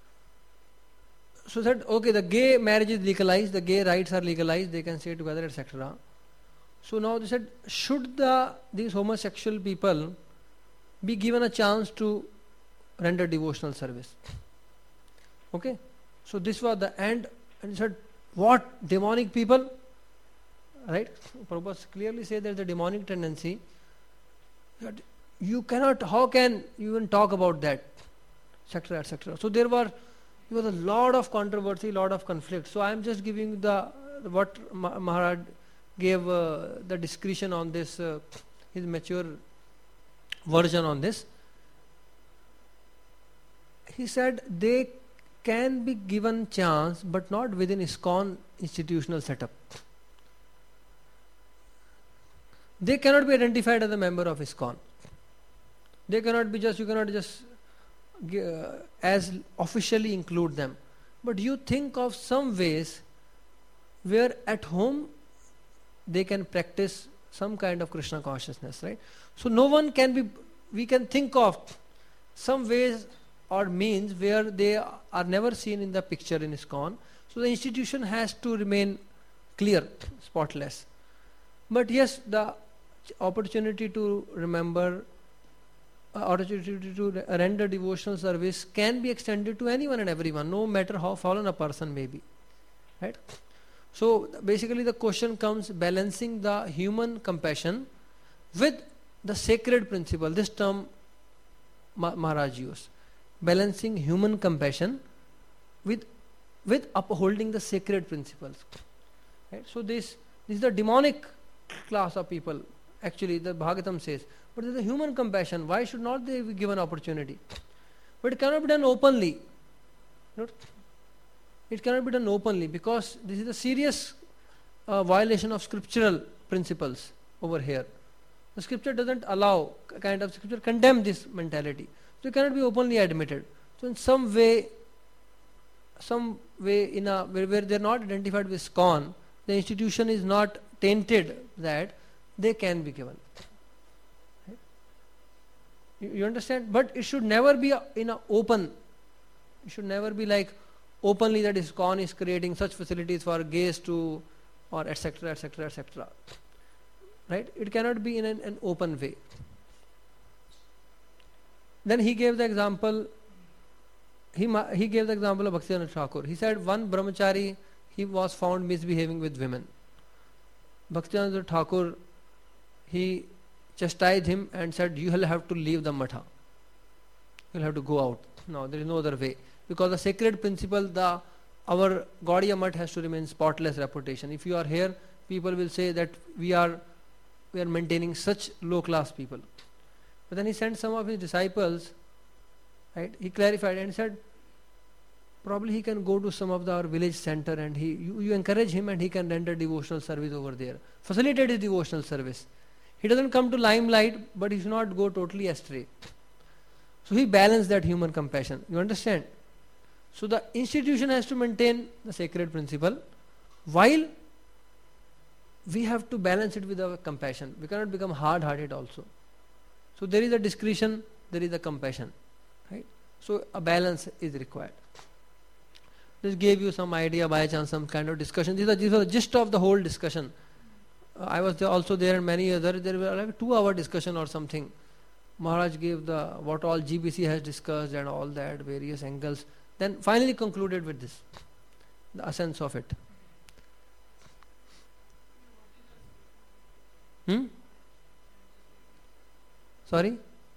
So that okay, the gay marriage is legalized, the gay rights are legalized, they can stay together, et cetera. So now they said, should the these homosexual people be given a chance to render devotional service? Okay, so this was the end, and he said, what demonic people? Right? Prabhupada clearly say there's a demonic tendency that you cannot, how can you even talk about that, et cetera, et cetera. So there were there was a lot of controversy, lot of conflict. So I am just giving the what Maharaj gave uh, the discretion on this, uh, his mature version on this. He said they can be given chance, but not within ISKCON institutional setup. They cannot be identified as a member of ISKCON. They cannot be just, you cannot just uh, as officially include them. But you think of some ways where at home they can practice some kind of Krishna consciousness, right? So no one can be, we can think of some ways or means where they are never seen in the picture in ISKCON. So the institution has to remain clear, spotless. But yes, the opportunity to remember, uh, opportunity to render devotional service can be extended to anyone and everyone, no matter how fallen a person may be, right? So basically the question comes, balancing the human compassion with the sacred principle. This term Ma- Maharaj used, balancing human compassion with with upholding the sacred principles, right? So this, this is the demonic class of people. Actually, the Bhagavatam says, but there is a human compassion. Why should not they be given opportunity? But it cannot be done openly. It cannot be done openly because this is a serious uh, violation of scriptural principles over here. The scripture doesn't allow, kind of scripture condemn this mentality. So it cannot be openly admitted. So in some way, some way in a where, where they are not identified with ISKCON, the institution is not tainted that they can be given. Right? You, you understand? But it should never be a, in a open. It should never be like openly that ISKCON is creating such facilities for gays to, or et cetera, et cetera, et cetera. Right? It cannot be in an, an open way. Then he gave the example. He he gave the example of Bhaktivinoda Thakur. He said one brahmachari, he was found misbehaving with women. Bhaktivinoda Thakur, he chastised him and said, you will have to leave the matha. You will have to go out. No, there is no other way. Because the sacred principle, the our Gaudiya Math has to remain spotless reputation. If you are here, people will say that we are we are maintaining such low class people. But then he sent some of his disciples, right? He clarified and said, probably he can go to some of the, our village center and he you, you encourage him and he can render devotional service over there. Facilitate his devotional service. He doesn't come to limelight, but he should not go totally astray. So he balanced that human compassion. You understand? So the institution has to maintain the sacred principle, while we have to balance it with our compassion. We cannot become hard-hearted also. So there is a discretion, there is a compassion, right? So a balance is required. This gave you some idea by chance, some kind of discussion. These are, these are the gist of the whole discussion. Uh, I was there also there and many other, there were like a two hour discussion or something. Maharaj gave the, what all G B C has discussed and all that, various angles. Then finally concluded with this, the essence of it. Hmm? Sorry?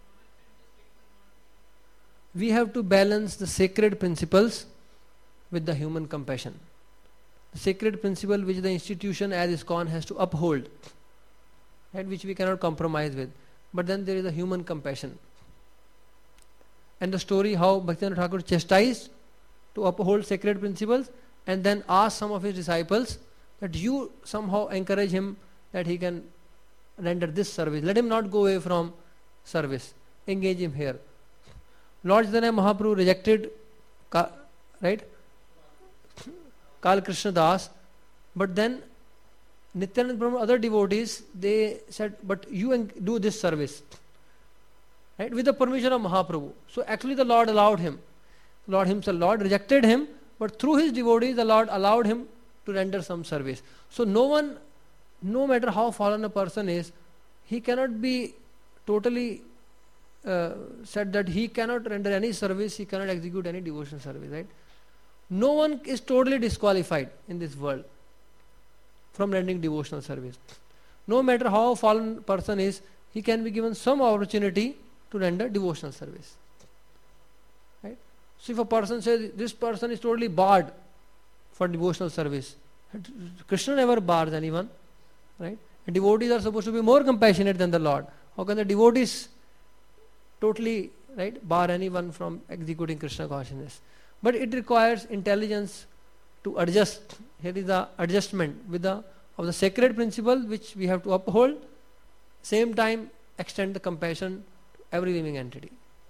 We have to balance the sacred principles with the human compassion. The sacred principle which the institution as ISKCON has to uphold, and which we cannot compromise with. But then there is a human compassion. And the story how Bhaktivinoda Thakur chastised to uphold sacred principles and then asked some of his disciples that you somehow encourage him that he can render this service. Let him not go away from service. Engage him here. Lord Chaitanya Mahaprabhu rejected, Ka, right, Kal Krishna Das, but then Nityananda Prabhu, other devotees, they said, but you en- do this service, right, with the permission of Mahaprabhu. So actually the Lord allowed him. Lord himself, Lord rejected him, but through his devotees, the Lord allowed him to render some service. So no one, no matter how fallen a person is, he cannot be totally uh, said that he cannot render any service, he cannot execute any devotional service, right? No one is totally disqualified in this world from rendering devotional service. No matter how fallen person is, he can be given some opportunity to render devotional service. Right? So if a person says this person is totally barred for devotional service, Krishna never bars anyone, right? And devotees are supposed to be more compassionate than the Lord. How can the devotees totally, right, bar anyone from executing Krishna consciousness? But it requires intelligence to adjust. Here is the adjustment with the of the sacred principle which we have to uphold. Same time, extend the compassion to every living entity.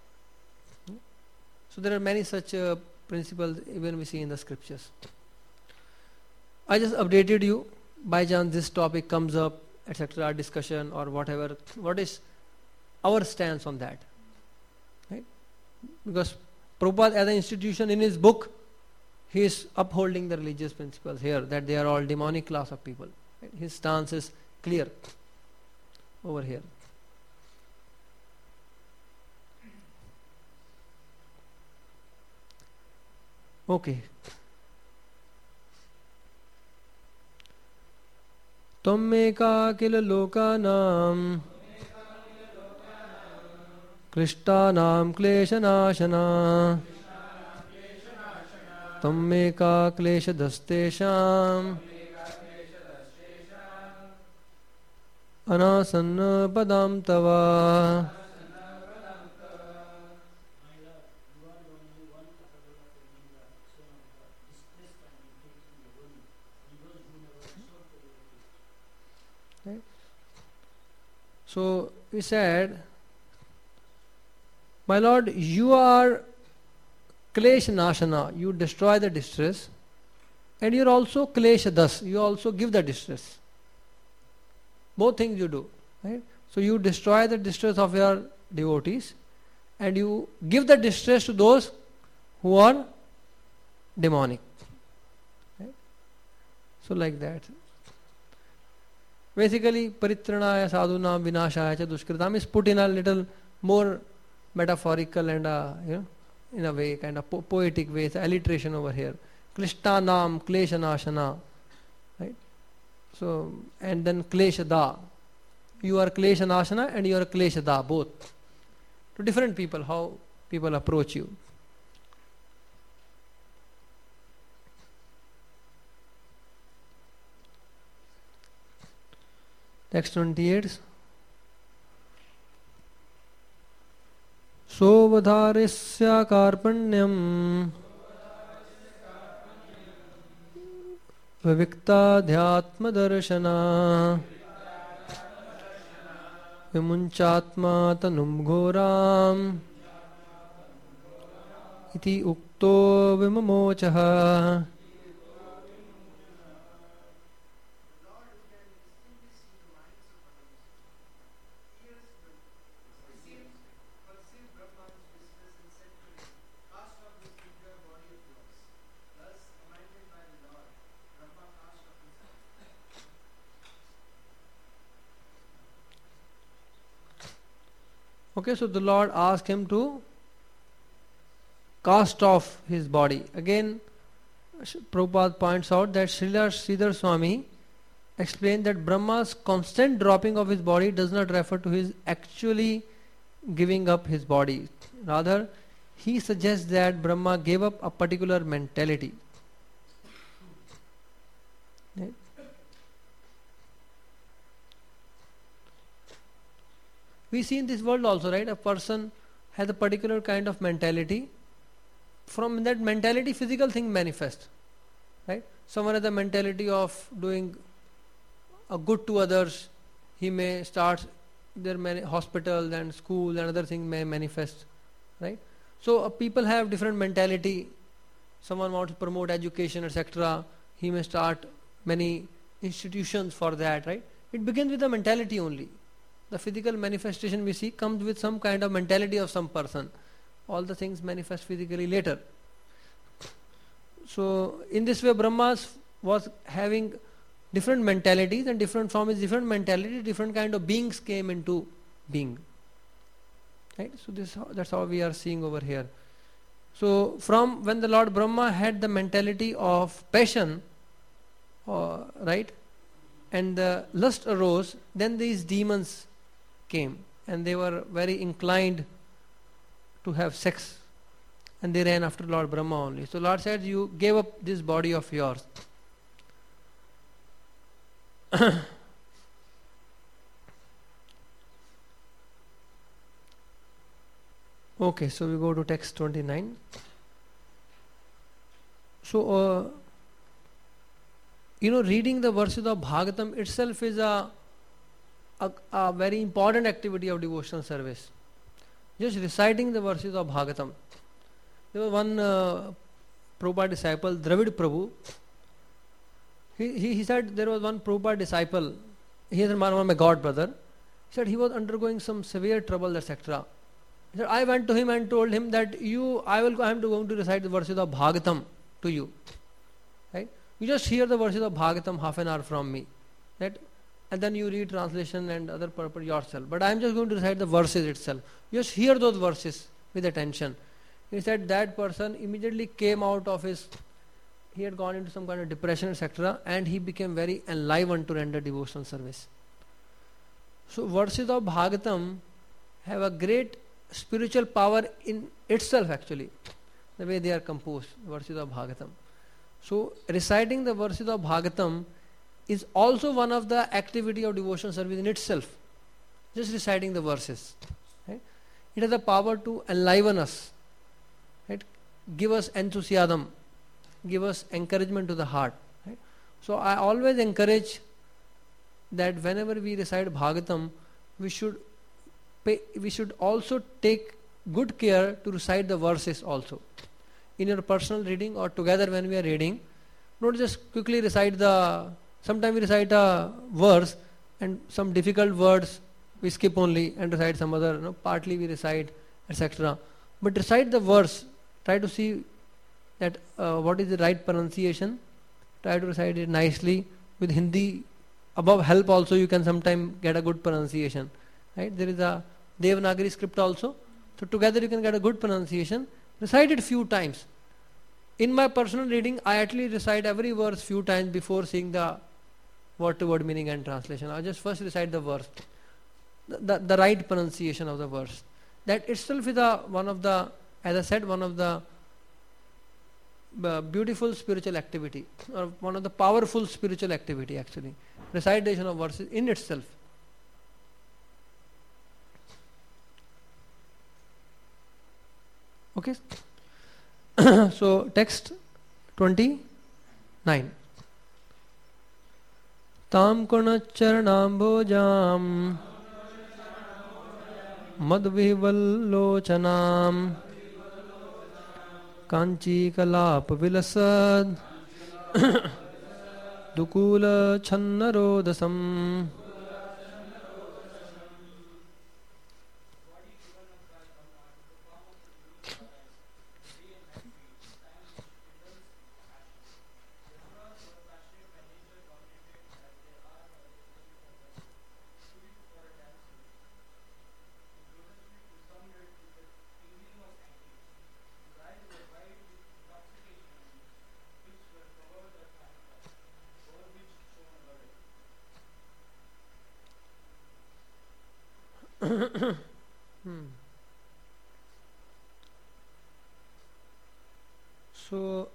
So there are many such uh, principles even we see in the scriptures. I just updated you. By chance this topic comes up, et cetera, discussion or whatever. What is our stance on that? Right? Because Prabhupada as an institution in his book, he is upholding the religious principles here, that they are all demonic class of people. Right? His stance is clear over here. Okay. Tammeka kila lokanam klishtanam kleshanashana Tammeka kleshadastesham anasanna padam tava. Right? So we said, my Lord, you are Klesh Nashana, you destroy the distress, and you are also Klesh Das, you also give the distress. Both things you do. Right? So you destroy the distress of your devotees, and you give the distress to those who are demonic. Right? So like that. Basically, Paritranaya Sadhunam Vinashaya Cha Dushkritam is put in a little more metaphorical and uh, you know, in a way, kind of po- poetic way, it's alliteration over here. Klishtanam Kleshanashana. Right? So, and then Kleshada. You are Kleshanashana and you are Kleshada, both. To different people, how people approach you. Text twenty-eight. Sovadharisya karpanyam viviktadhyatma darshana vimunchatma tanum ghoram iti ukto vimamochaha. Okay, so the Lord asked him to cast off his body. Again, Prabhupada points out that Srila Sridhar Swami explained that Brahma's constant dropping of his body does not refer to his actually giving up his body. Rather, he suggests that Brahma gave up a particular mentality. Right? We see in this world also, right? A person has a particular kind of mentality. From that mentality, physical thing manifest. Right? someone has the mentality of doing a good to others, he may start their many hospitals and schools and other things may manifest, right? So uh, people have different mentality. Someone wants to promote education, et cetera. He may start many institutions for that, right? It begins with the mentality only. The physical manifestation we see comes with some kind of mentality of some person. All the things manifest physically later. So in this way, Brahmas was having different mentalities, and different from his different mentality, different kind of beings came into being. Right? So this that's how we are seeing over here. So from when the Lord Brahma had the mentality of passion, uh, right, and the lust arose, then these demons came, and they were very inclined to have sex, and they ran after Lord Brahma only. So Lord said, you gave up this body of yours. Okay, so we go to text twenty-nine. So, uh, you know, reading the verses of Bhagavatam itself is a, a, a very important activity of devotional service. Just reciting the verses of Bhagavatam. There was one uh, Prabhupada disciple, Dravid Prabhu. He, he, he said there was one Prabhupada disciple, he is one of my god brother. He said he was undergoing some severe trouble, et cetera. He said, I went to him and told him that you, I will, I am going to recite the verses of Bhagavatam to you. Right? You just hear the verses of Bhagavatam half an hour from me. Right? And then you read translation and other purpose yourself. But I am just going to recite the verses itself. You just hear those verses with attention. He said that person immediately came out of his, he had gone into some kind of depression, et cetera, and he became very enlivened to render devotional service. So verses of Bhagavatam have a great spiritual power in itself actually, the way they are composed, verses of Bhagavatam. So reciting the verses of Bhagavatam is also one of the activity of devotional service in itself. Just reciting the verses. Right? It has the power to enliven us, right? Give us enthusiasm, give us encouragement to the heart. Right? So I always encourage that whenever we recite Bhagavatam, we should pay, we should also take good care to recite the verses also. In your personal reading or together when we are reading, don't just quickly recite the, sometimes we recite a verse and some difficult words we skip only and recite some other, you know, partly we recite, et cetera. But recite the verse, try to see that uh, what is the right pronunciation, try to recite it nicely. With Hindi, above help also you can sometimes get a good pronunciation. Right? There is a Devanagari script also. So together you can get a good pronunciation. Recite it few times. In my personal reading, I actually recite every verse few times before seeing the word to word meaning and translation. I just first recite the verse, the, the, the right pronunciation of the verse. That itself is a, one of the, as I said, one of the uh, beautiful spiritual activity, or one of the powerful spiritual activity actually. Recitation of verses in itself. Okay. So text twenty-nine. Tam kunacharnambojam madvivallochanam kanchi kalap vilasad dukula channarodasam. hmm. So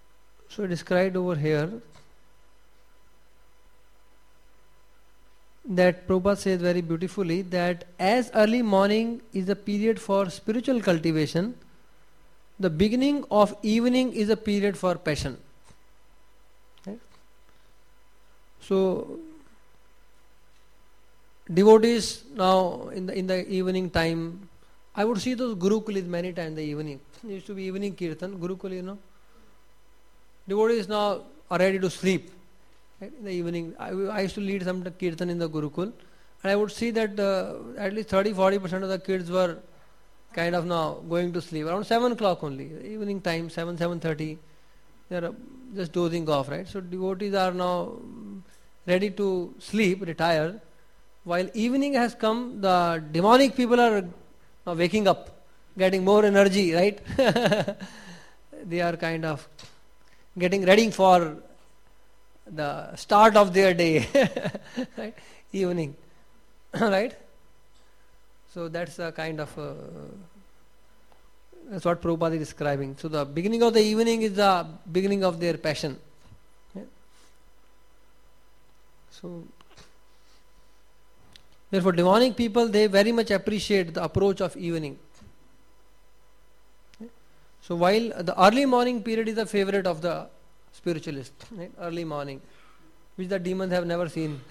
so described over here that Prabhupada says very beautifully that as early morning is a period for spiritual cultivation, the beginning of evening is a period for passion. Right? So devotees now in the in the evening time, I would see those Gurukulis many times in the evening. It used to be evening kirtan, Gurukul, you know. Devotees now are ready to sleep. Right? In the evening, I, I used to lead some kirtan in the Gurukul, and I would see that uh, at least thirty to forty percent of the kids were kind of now going to sleep around seven o'clock only, evening time, seven, seven thirty. They are just dozing off, right? So devotees are now ready to sleep, retire. While evening has come, the demonic people are now waking up, getting more energy, right? They are kind of getting ready for the start of their day, right? Evening, right? So that's a kind of uh, that's what Prabhupada is describing. So the beginning of the evening is the beginning of their passion. Yeah? So therefore, demonic people, they very much appreciate the approach of evening. Yeah? So while the early morning period is the favorite of the spiritualist, right? Early morning, which the demons have never seen.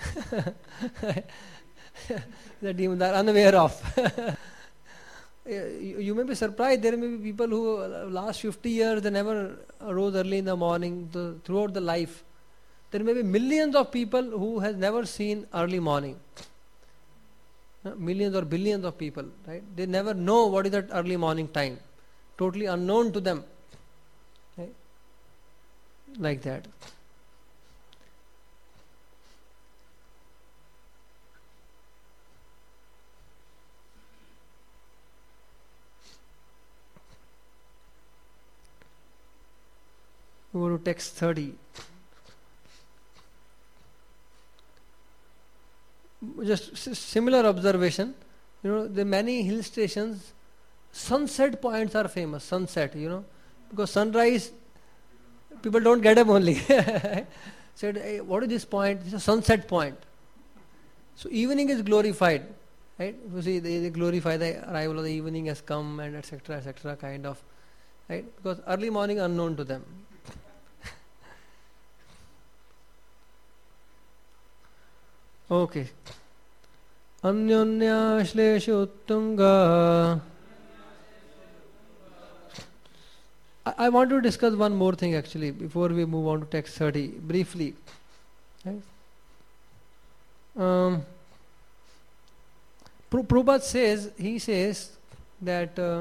The demons are unaware of. you, you may be surprised, there may be people who uh, last fifty years they never rose early in the morning, the, throughout the life. There may be millions of people who has never seen early morning. Uh, millions or billions of people, right? They never know what is that early morning time. Totally unknown to them. Right? Like that. Go to text thirty. Just s- similar observation. You know, the many hill stations, sunset points are famous. Sunset, you know, because sunrise, people don't get them only. Said, hey, what is this point? This is a sunset point. So evening is glorified, right? You see, they, they glorify the arrival of the evening has come and et cetera et cetera kind of, right? Because early morning unknown to them. Okay. Anyonya Shlesha Uttunga. I, I want to discuss one more thing actually before we move on to text thirty briefly. Right? Um, Prabhupada says, he says that uh,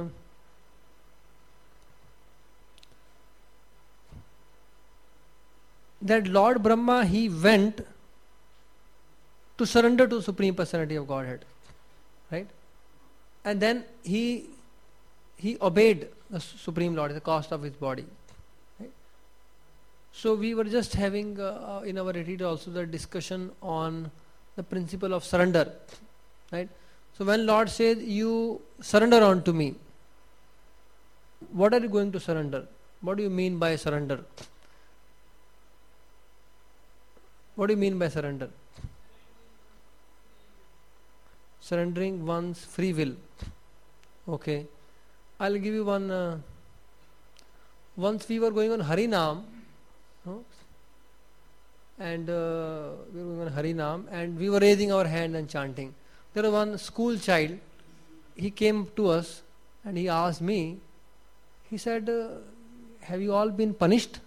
that Lord Brahma, he went to surrender to Supreme Personality of Godhead, right? And then he he obeyed the Supreme Lord at the cost of his body. Right? So we were just having uh, in our retreat also the discussion on the principle of surrender, right? So when Lord says, you surrender unto me, what are you going to surrender? What do you mean by surrender? What do you mean by surrender? Surrendering one's free will. Okay. I'll give you one. Uh, once we were going on Harinam, no? and uh, we were going on Harinam, and we were raising our hand and chanting. There was one school child. He came to us and he asked me. He said, uh, "Have you all been punished?"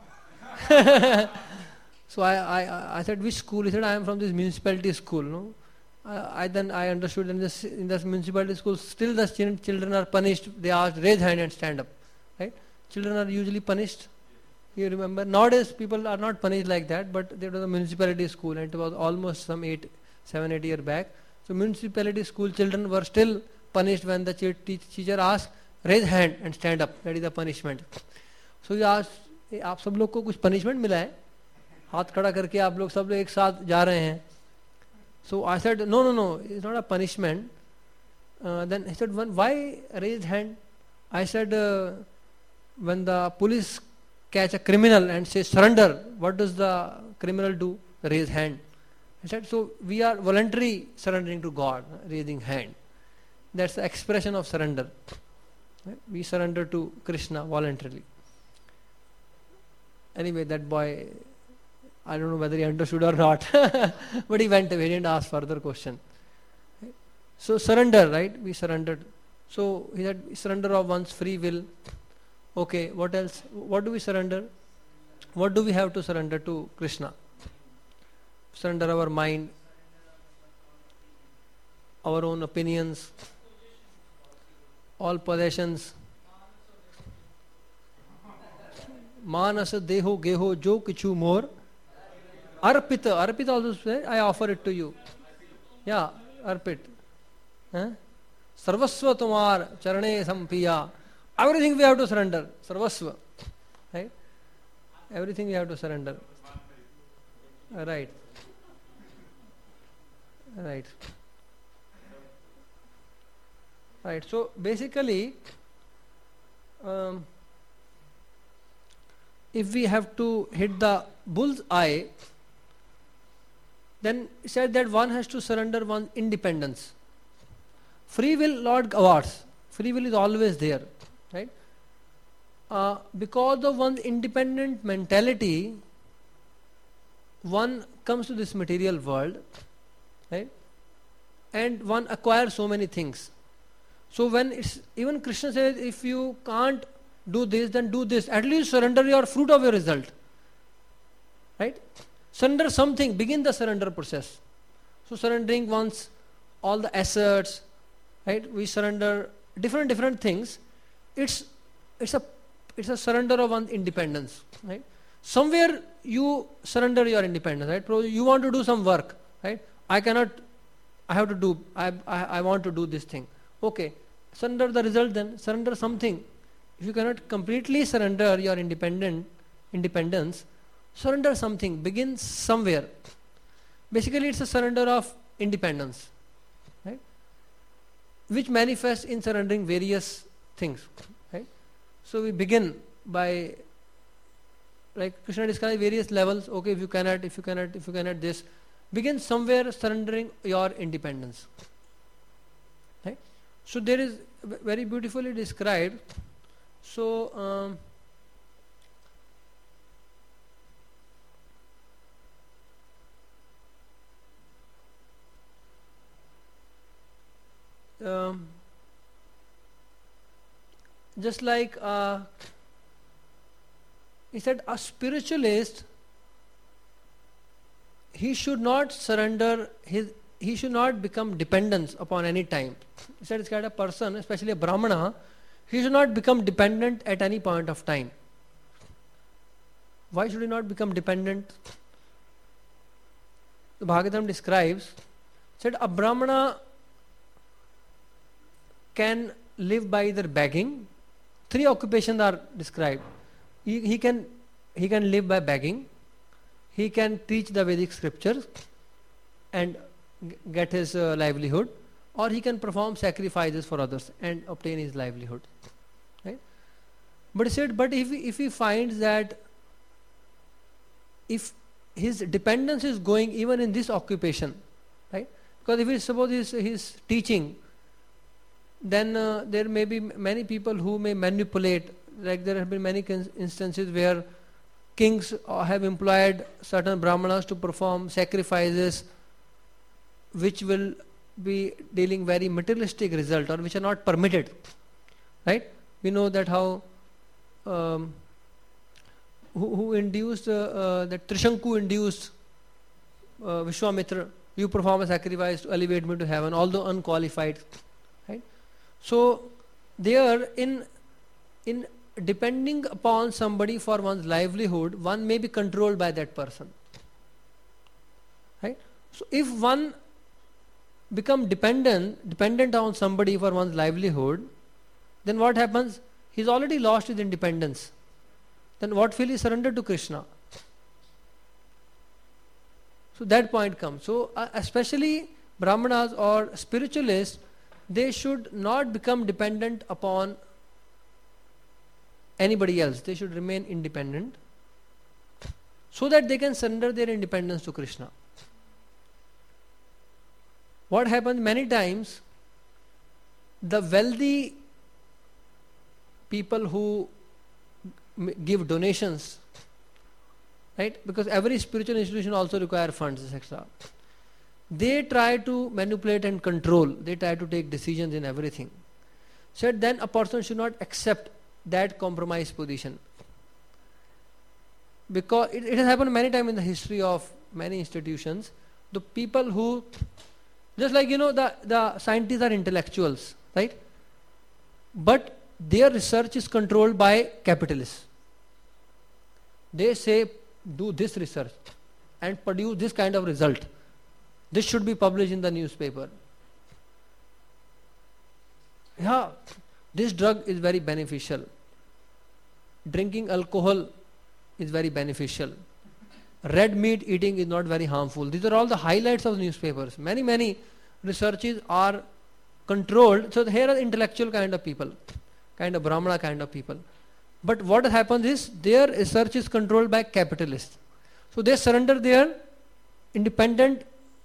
So I, I, I said, "Which school?" He said, "I am from this municipality school." No. I, I then I understood in this in this municipality school still the children are punished. They asked, raise hand and stand up, right? Children are usually punished. You remember nowadays people are not punished like that, but there was a municipality school and it was almost some eight, seven, eight years back. So municipality school children were still punished when the teacher asked, raise hand and stand up. That is the punishment. So he asked, आप सब लोग को कुछ punishment मिला है? हाथ खड़ा करके आप लोग सब लोग एक साथ जा रहे हैं. So I said, no, no, no, it's not a punishment. Uh, then he said, why raise hand? I said, uh, when the police catch a criminal and say surrender, what does the criminal do? Raise hand. He said, so we are voluntarily surrendering to God, raising hand. That's the expression of surrender. Right? We surrender to Krishna voluntarily. Anyway, that boy, I don't know whether he understood or not, but he went away, he didn't ask further question. Right? So surrender, right? We surrendered. So he said, surrender of one's free will. Okay, what else? What do we surrender? What do we have to surrender to Krishna? Surrender our mind, our own opinions, all possessions. Manasa deho geho jo kichu more. Arpita. Arpita also said, I offer it to you. Yeah, arpit. Huh? Sarvasva tumar charane sampiya. Everything we have to surrender. Sarvasva. Right? Everything we have to surrender. Right. Right. Right. So basically, um, if we have to hit the bull's eye, then it said that one has to surrender one's independence. Free will, Lord awards. Free will is always there, right? Uh, because of one's independent mentality, one comes to this material world, right? And one acquires so many things. So when it's, even Krishna says, if you can't do this, then do this. At least surrender your fruit of your result. Right? Surrender something. Begin the surrender process. So surrendering one's all the assets, right? We surrender different different things. It's it's a it's a surrender of one's independence. Right? Somewhere you surrender your independence. Right? You want to do some work. Right? I cannot. I have to do. I I, I want to do this thing. Okay. Surrender the result then. Surrender something. If you cannot completely surrender your independent independence, surrender something. Begin somewhere. Basically, it's a surrender of independence, right? Which manifests in surrendering various things, right? So we begin by, like Krishna describes various levels. Okay, if you cannot, if you cannot, if you cannot this, begin somewhere surrendering your independence, right? So there is very beautifully described. So, um, um, just like uh, he said, a spiritualist, he should not surrender his, he should not become dependent upon any time. He said, it's kind of person, especially a Brahmana, he should not become dependent at any point of time. Why should he not become dependent? The Bhagavatam describes, said a Brahmana can live by either begging. Three occupations are described. He, he can he can live by begging. He can teach the Vedic scriptures and g- get his uh, livelihood, or he can perform sacrifices for others and obtain his livelihood. Right? But he said, but if he, if he finds that if his dependence is going even in this occupation, right? Because if he suppose he's, he's teaching, then uh, there may be many people who may manipulate. Like there have been many instances where kings uh, have employed certain brahmanas to perform sacrifices which will be dealing very materialistic result, or which are not permitted, right? We know that how um, who, who induced uh, uh, that Trishanku induced uh, Vishwamitra, you perform a sacrifice to elevate me to heaven, although unqualified, right? So there, in in depending upon somebody for one's livelihood, one may be controlled by that person, right? So if one become dependent dependent on somebody for one's livelihood, then what happens? He's already lost his independence. Then what will he surrender to Krishna? So that point comes. So uh, especially Brahmanas or spiritualists, they should not become dependent upon anybody else. They should remain independent so that they can surrender their independence to Krishna. what happens many times, the wealthy people who m- give donations, right? Because every spiritual institution also require funds, et cetera. They try to manipulate and control. They try to take decisions in everything. So then a person should not accept that compromise position. Because it, it has happened many times in the history of many institutions. The people who, just like, you know, the, the scientists are intellectuals, right? But their research is controlled by capitalists. They say, do this research and produce this kind of result. This should be published in the newspaper. Yeah, this drug is very beneficial. Drinking alcohol is very beneficial. Red meat eating is not very harmful. These are all the highlights of newspapers. Many, many researches are controlled. So here are intellectual kind of people, kind of Brahmana kind of people. But what happens is their research is controlled by capitalists. So they surrender their independent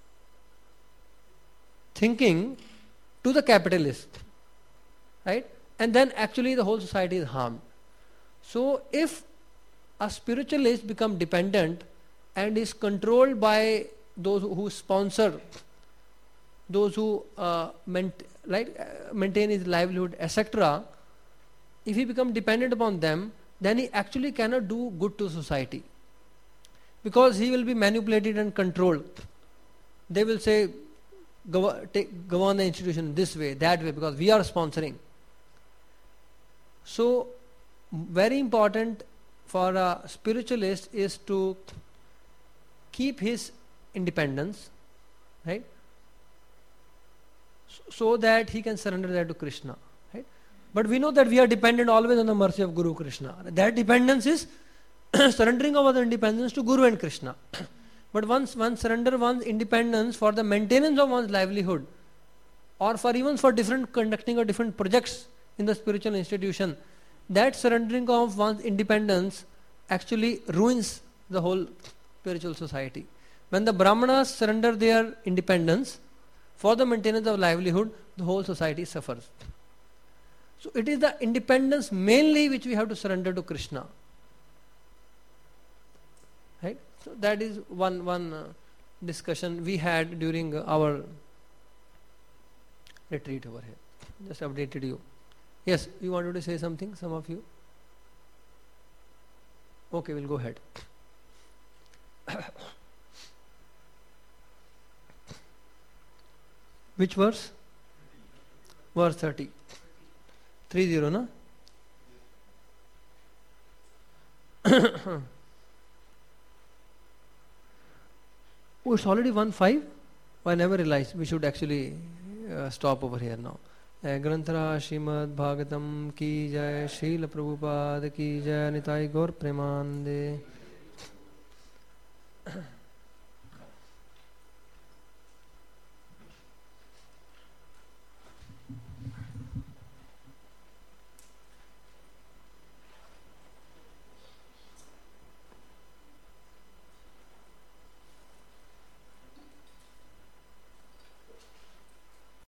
thinking to the capitalist, right? And then actually the whole society is harmed. So if a spiritualist becomes dependent and is controlled by those who sponsor, those who uh, ment- like, uh, maintain his livelihood, et cetera, if he becomes dependent upon them, then he actually cannot do good to society. Because he will be manipulated and controlled. They will say, Gov- take, govern the institution this way, that way, because we are sponsoring. So, very important for a spiritualist is to keep his independence, right? So that he can surrender that to Krishna, right? But we know that we are dependent always on the mercy of Guru Krishna. That dependence is surrendering of our independence to Guru and Krishna. But once one surrender one's independence for the maintenance of one's livelihood, or for even for different conducting of different projects in the spiritual institution, that surrendering of one's independence actually ruins the whole spiritual society. When the Brahmanas surrender their independence for the maintenance of livelihood, the whole society suffers. So it is the independence mainly which we have to surrender to Krishna. Right? So that is one one uh, discussion we had during uh, our retreat over here. Just updated you. Yes, you wanted to say something, some of you? Okay, we'll go ahead. Which verse? Verse thirty. Three zero, no? Oh, it's already one five? Oh, I never realized we should actually uh, stop over here now. Granthara Srimad Bhagavatam ki jai, Srila Prabhupada ki jai, Nitai Gaur Premanande.